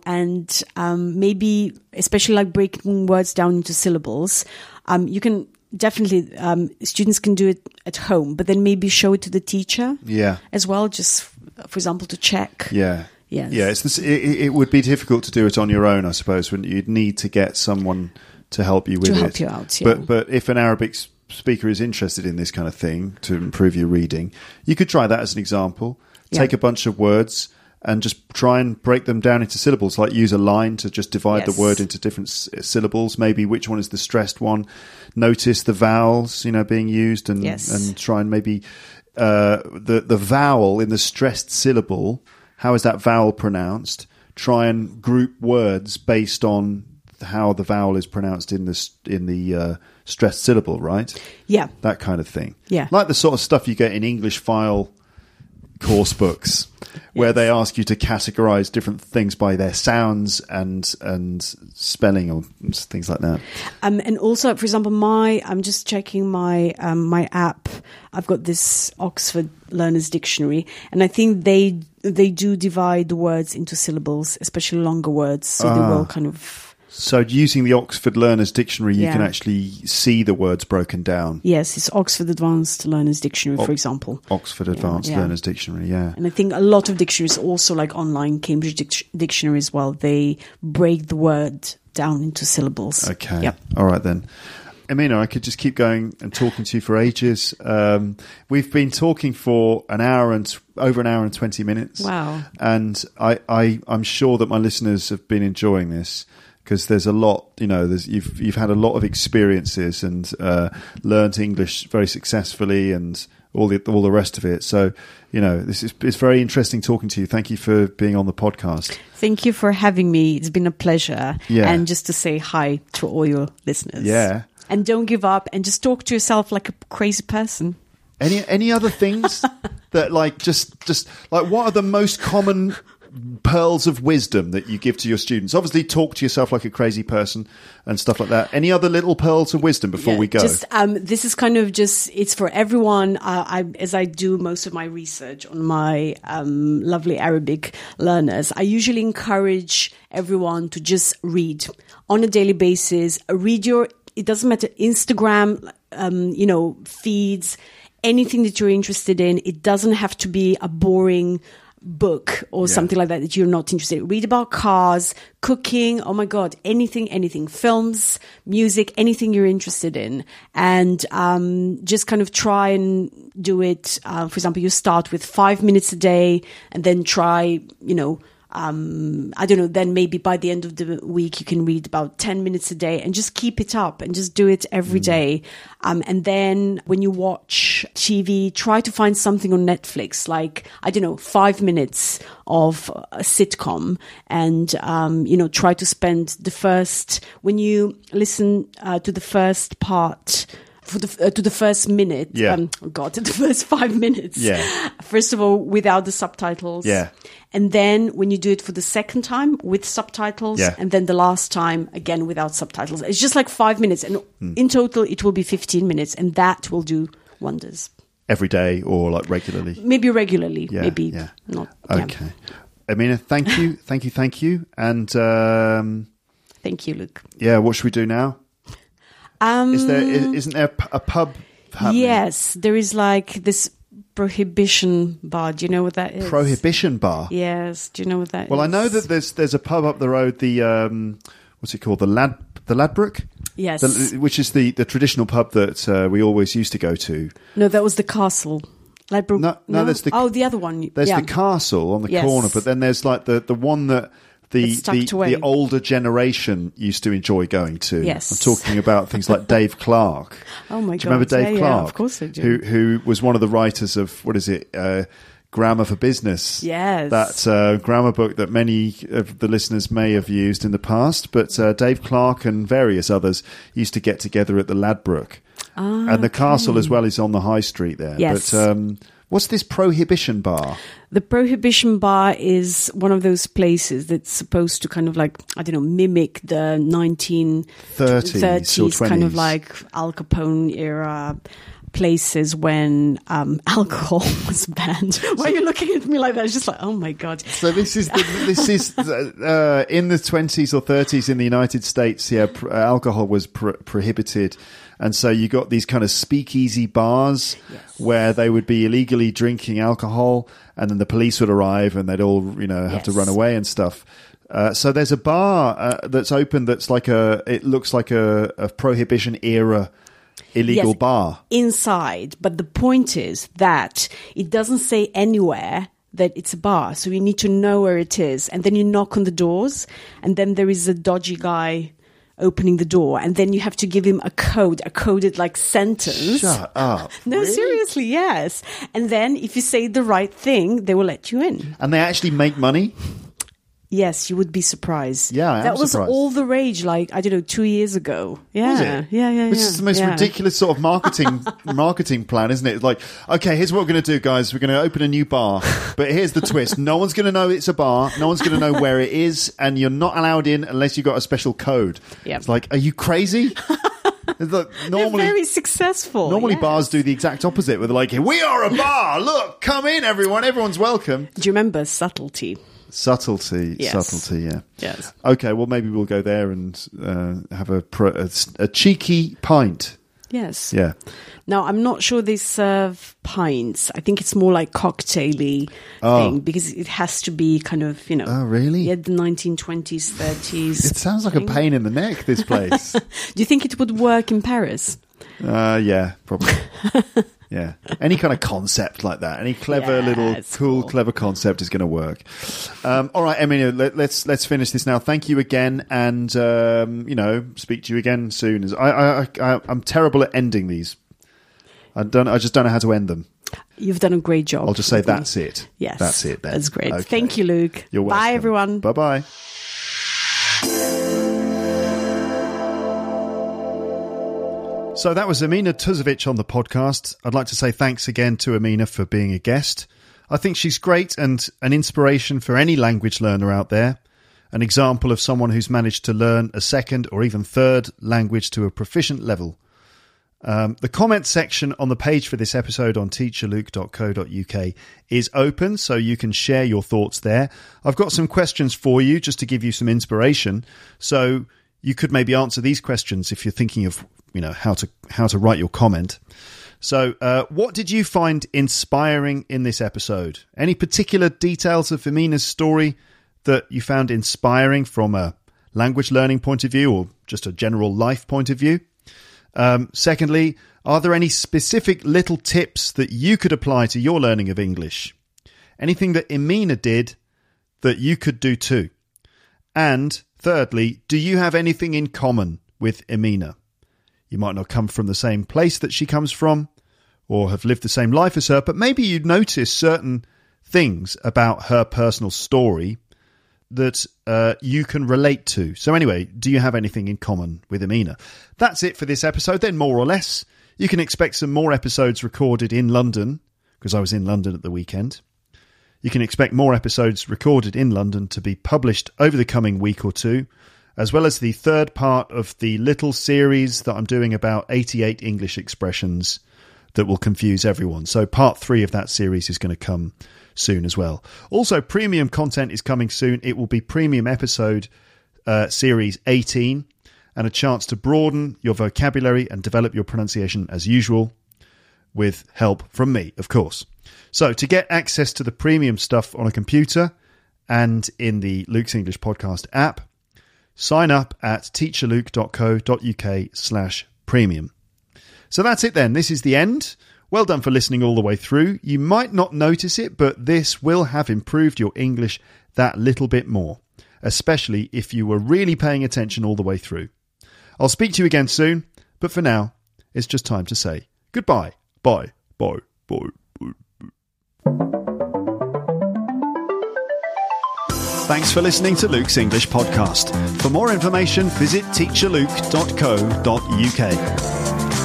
maybe especially like breaking words down into syllables. You can definitely students can do it at home, but then maybe show it to the teacher. As well, just for example to check. Yes. Yeah, it would be difficult to do it on your own, I suppose. When you'd need to get someone to help you with it. To help you out, yeah. But if an Arabic speaker is interested in this kind of thing to improve your reading, you could try that as an example. Take a bunch of words and just try and break them down into syllables, like use a line to just divide the word into different syllables. Maybe which one is the stressed one. Notice the vowels, being used, and try and maybe the vowel in the stressed syllable. How is that vowel pronounced? Try and group words based on how the vowel is pronounced in the stressed syllable, right? Yeah. That kind of thing. Yeah. Like the sort of stuff you get in English file course books, where they ask you to categorize different things by their sounds and spelling or things like that. And also, for example, I'm just checking my my app. I've got this Oxford Learners Dictionary, and I think they do divide the words into syllables, especially longer words, so they will kind of. So using the Oxford Learners Dictionary, you can actually see the words broken down. Yes, it's Oxford Advanced Learners Dictionary, for example. Oxford Advanced Learners Dictionary, yeah. And I think a lot of dictionaries, also like online Cambridge Dictionary as well, they break the word down into syllables. Okay. Yep. All right then. Amina, I could just keep going and talking to you for ages. We've been talking for over an hour and 20 minutes. Wow. And I'm sure that my listeners have been enjoying this, because there's a lot, you've had a lot of experiences and learned English very successfully and all the rest of it. So, it's very interesting talking to you. Thank you for being on the podcast. Thank you for having me. It's been a pleasure. Yeah. And just to say hi to all your listeners. Yeah. And don't give up, and just talk to yourself like a crazy person. Any other things that just what are the most common pearls of wisdom that you give to your students? Obviously, talk to yourself like a crazy person and stuff like that. Any other little pearls of wisdom before we go? Just this is kind of it's for everyone. As I do most of my research on my lovely Arabic learners, I usually encourage everyone to just read on a daily basis. It doesn't matter, Instagram, feeds, anything that you're interested in. It doesn't have to be a boring book or something like that you're not interested in. Read about cars, cooking, oh my God, anything, films, music, anything you're interested in. And just kind of try and do it. For example, you start with 5 minutes a day and then try, I don't know, then maybe by the end of the week, you can read about 10 minutes a day and just keep it up and just do it every day. And then when you watch TV, try to find something on Netflix, like, 5 minutes of a sitcom and, try to spend when you listen to the first part, to the first minute, to the first 5 minutes. Yeah. First of all, without the subtitles. Yeah. And then when you do it for the second time with subtitles, and then the last time again without subtitles. It's just like 5 minutes. And in total, it will be 15 minutes. And that will do wonders. Every day or like regularly? Maybe regularly. Maybe not. Okay. Yeah. Amina, thank you. Thank you. And thank you, Luke. Yeah, what should we do now? Isn't there a pub happening? Yes, there is like this Prohibition Bar. Do you know what that is? Prohibition Bar? Yes. Do you know what that is? Well, I know that there's a pub up the road, the what's it called? The Ladbroke? Yes. Which is the traditional pub that we always used to go to. No, that was the Castle. Ladbroke. No, there's the other one. There's the Castle on the corner, but then there's like the one that the older generation used to enjoy going to. Yes. I'm talking about things like Dave Clark. Oh my God. Do you remember Dave Clark? Yeah, of course I do. Who was one of the writers of, what is it, Grammar for Business. Yes. That grammar book that many of the listeners may have used in the past. But Dave Clark and various others used to get together at the Ladbroke. And the Castle as well is on the high street there. Yes. But what's this Prohibition Bar? The Prohibition Bar is one of those places that's supposed to kind of like, mimic the 1930s or 20s. Kind of like Al Capone era places when alcohol was banned. Why are you looking at me like that? It's just like, oh my God. So this is in the 20s or 30s in the United States, alcohol was prohibited. And so you got these kind of speakeasy bars where they would be illegally drinking alcohol, and then the police would arrive and they'd all, have to run away and stuff. So there's a bar that's open that's like it looks like a Prohibition era illegal bar. Inside. But the point is that it doesn't say anywhere that it's a bar. So you need to know where it is. And then you knock on the doors, and then there is a dodgy guy opening the door, and then you have to give him a coded like sentence. Shut up. No, really? Seriously, yes. And then if you say the right thing, they will let you in. And they actually make money? Yes, you would be surprised. Yeah, I am That was surprised. all the rage, 2 years ago. Yeah. Was it? Yeah. Which is the most ridiculous sort of marketing plan, isn't it? It's like, okay, here's what we're going to do, guys. We're going to open a new bar. But here's the twist. No one's going to know it's a bar. No one's going to know where it is. And you're not allowed in unless you've got a special code. Yep. It's like, are you crazy? They're very successful. Normally bars do the exact opposite, where they're like, we are a bar. Look, come in, everyone. Everyone's welcome. Do you remember Subtlety? Subtlety, yeah. Yes. Okay, well, maybe we'll go there and have a cheeky pint. Yes. Yeah. Now, I'm not sure they serve pints. I think it's more like cocktaily thing, because it has to be kind of, Oh, really? Yeah, the 1920s, 30s. It sounds like a pain in the neck, this place. Do you think it would work in Paris? Yeah, probably. Yeah. Any kind of concept like that, any clever clever concept is going to work. All right, Emily, let's finish this now. Thank you again, and speak to you again soon. I'm terrible at ending these. I just don't know how to end them. You've done a great job. I'll just say that's it. Yes, that's it. Then. That's great. Okay. Thank you, Luke. You're welcome. Bye, everyone. Bye. So that was Emina Tuzovic on the podcast. I'd like to say thanks again to Emina for being a guest. I think she's great and an inspiration for any language learner out there. An example of someone who's managed to learn a second or even third language to a proficient level. The comment section on the page for this episode on teacherluke.co.uk is open, so you can share your thoughts there. I've got some questions for you just to give you some inspiration. So you could maybe answer these questions if you're thinking of, how to write your comment. So what did you find inspiring in this episode? Any particular details of Emina's story that you found inspiring from a language learning point of view or just a general life point of view? Secondly, are there any specific little tips that you could apply to your learning of English? Anything that Emina did that you could do too? And thirdly, do you have anything in common with Emina? You might not come from the same place that she comes from or have lived the same life as her, but maybe you'd notice certain things about her personal story that you can relate to. So anyway, do you have anything in common with Emina? That's it for this episode, then, more or less. You can expect some more episodes recorded in London, because I was in London at the weekend. You can expect more episodes recorded in London to be published over the coming week or two, as well as the third part of the little series that I'm doing about 88 English expressions that will confuse everyone. So part 3 of that series is going to come soon as well. Also, premium content is coming soon. It will be premium episode series 18 and a chance to broaden your vocabulary and develop your pronunciation as usual with help from me, of course. So to get access to the premium stuff on a computer and in the Luke's English Podcast app, sign up at teacherluke.co.uk/premium. So that's it then. This is the end. Well done for listening all the way through. You might not notice it, but this will have improved your English that little bit more, especially if you were really paying attention all the way through. I'll speak to you again soon, but for now, it's just time to say goodbye. Bye. Bye. Bye. Thanks for listening to Luke's English Podcast. For more information, visit teacherluke.co.uk.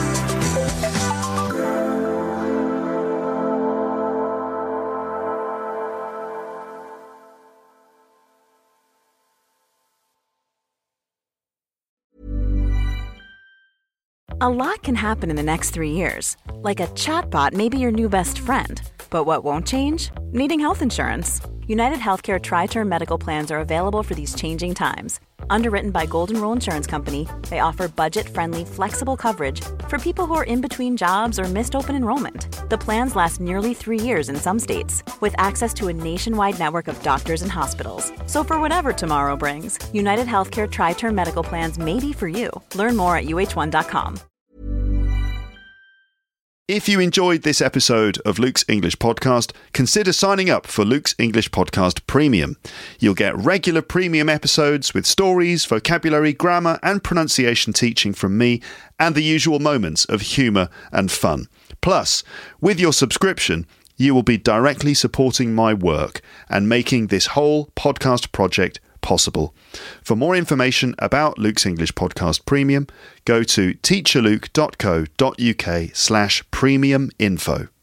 A lot can happen in the next 3 years. Like a chatbot may be your new best friend. But what won't change? Needing health insurance. United Healthcare Tri-Term Medical Plans are available for these changing times. Underwritten by Golden Rule Insurance Company, they offer budget-friendly, flexible coverage for people who are in between jobs or missed open enrollment. The plans last nearly 3 years in some states, with access to a nationwide network of doctors and hospitals. So for whatever tomorrow brings, United Healthcare Tri-Term Medical Plans may be for you. Learn more at uh1.com. If you enjoyed this episode of Luke's English Podcast, consider signing up for Luke's English Podcast Premium. You'll get regular premium episodes with stories, vocabulary, grammar and pronunciation teaching from me and the usual moments of humour and fun. Plus, with your subscription, you will be directly supporting my work and making this whole podcast project possible. For more information about Luke's English Podcast Premium, go to teacherluke.co.uk/premium info.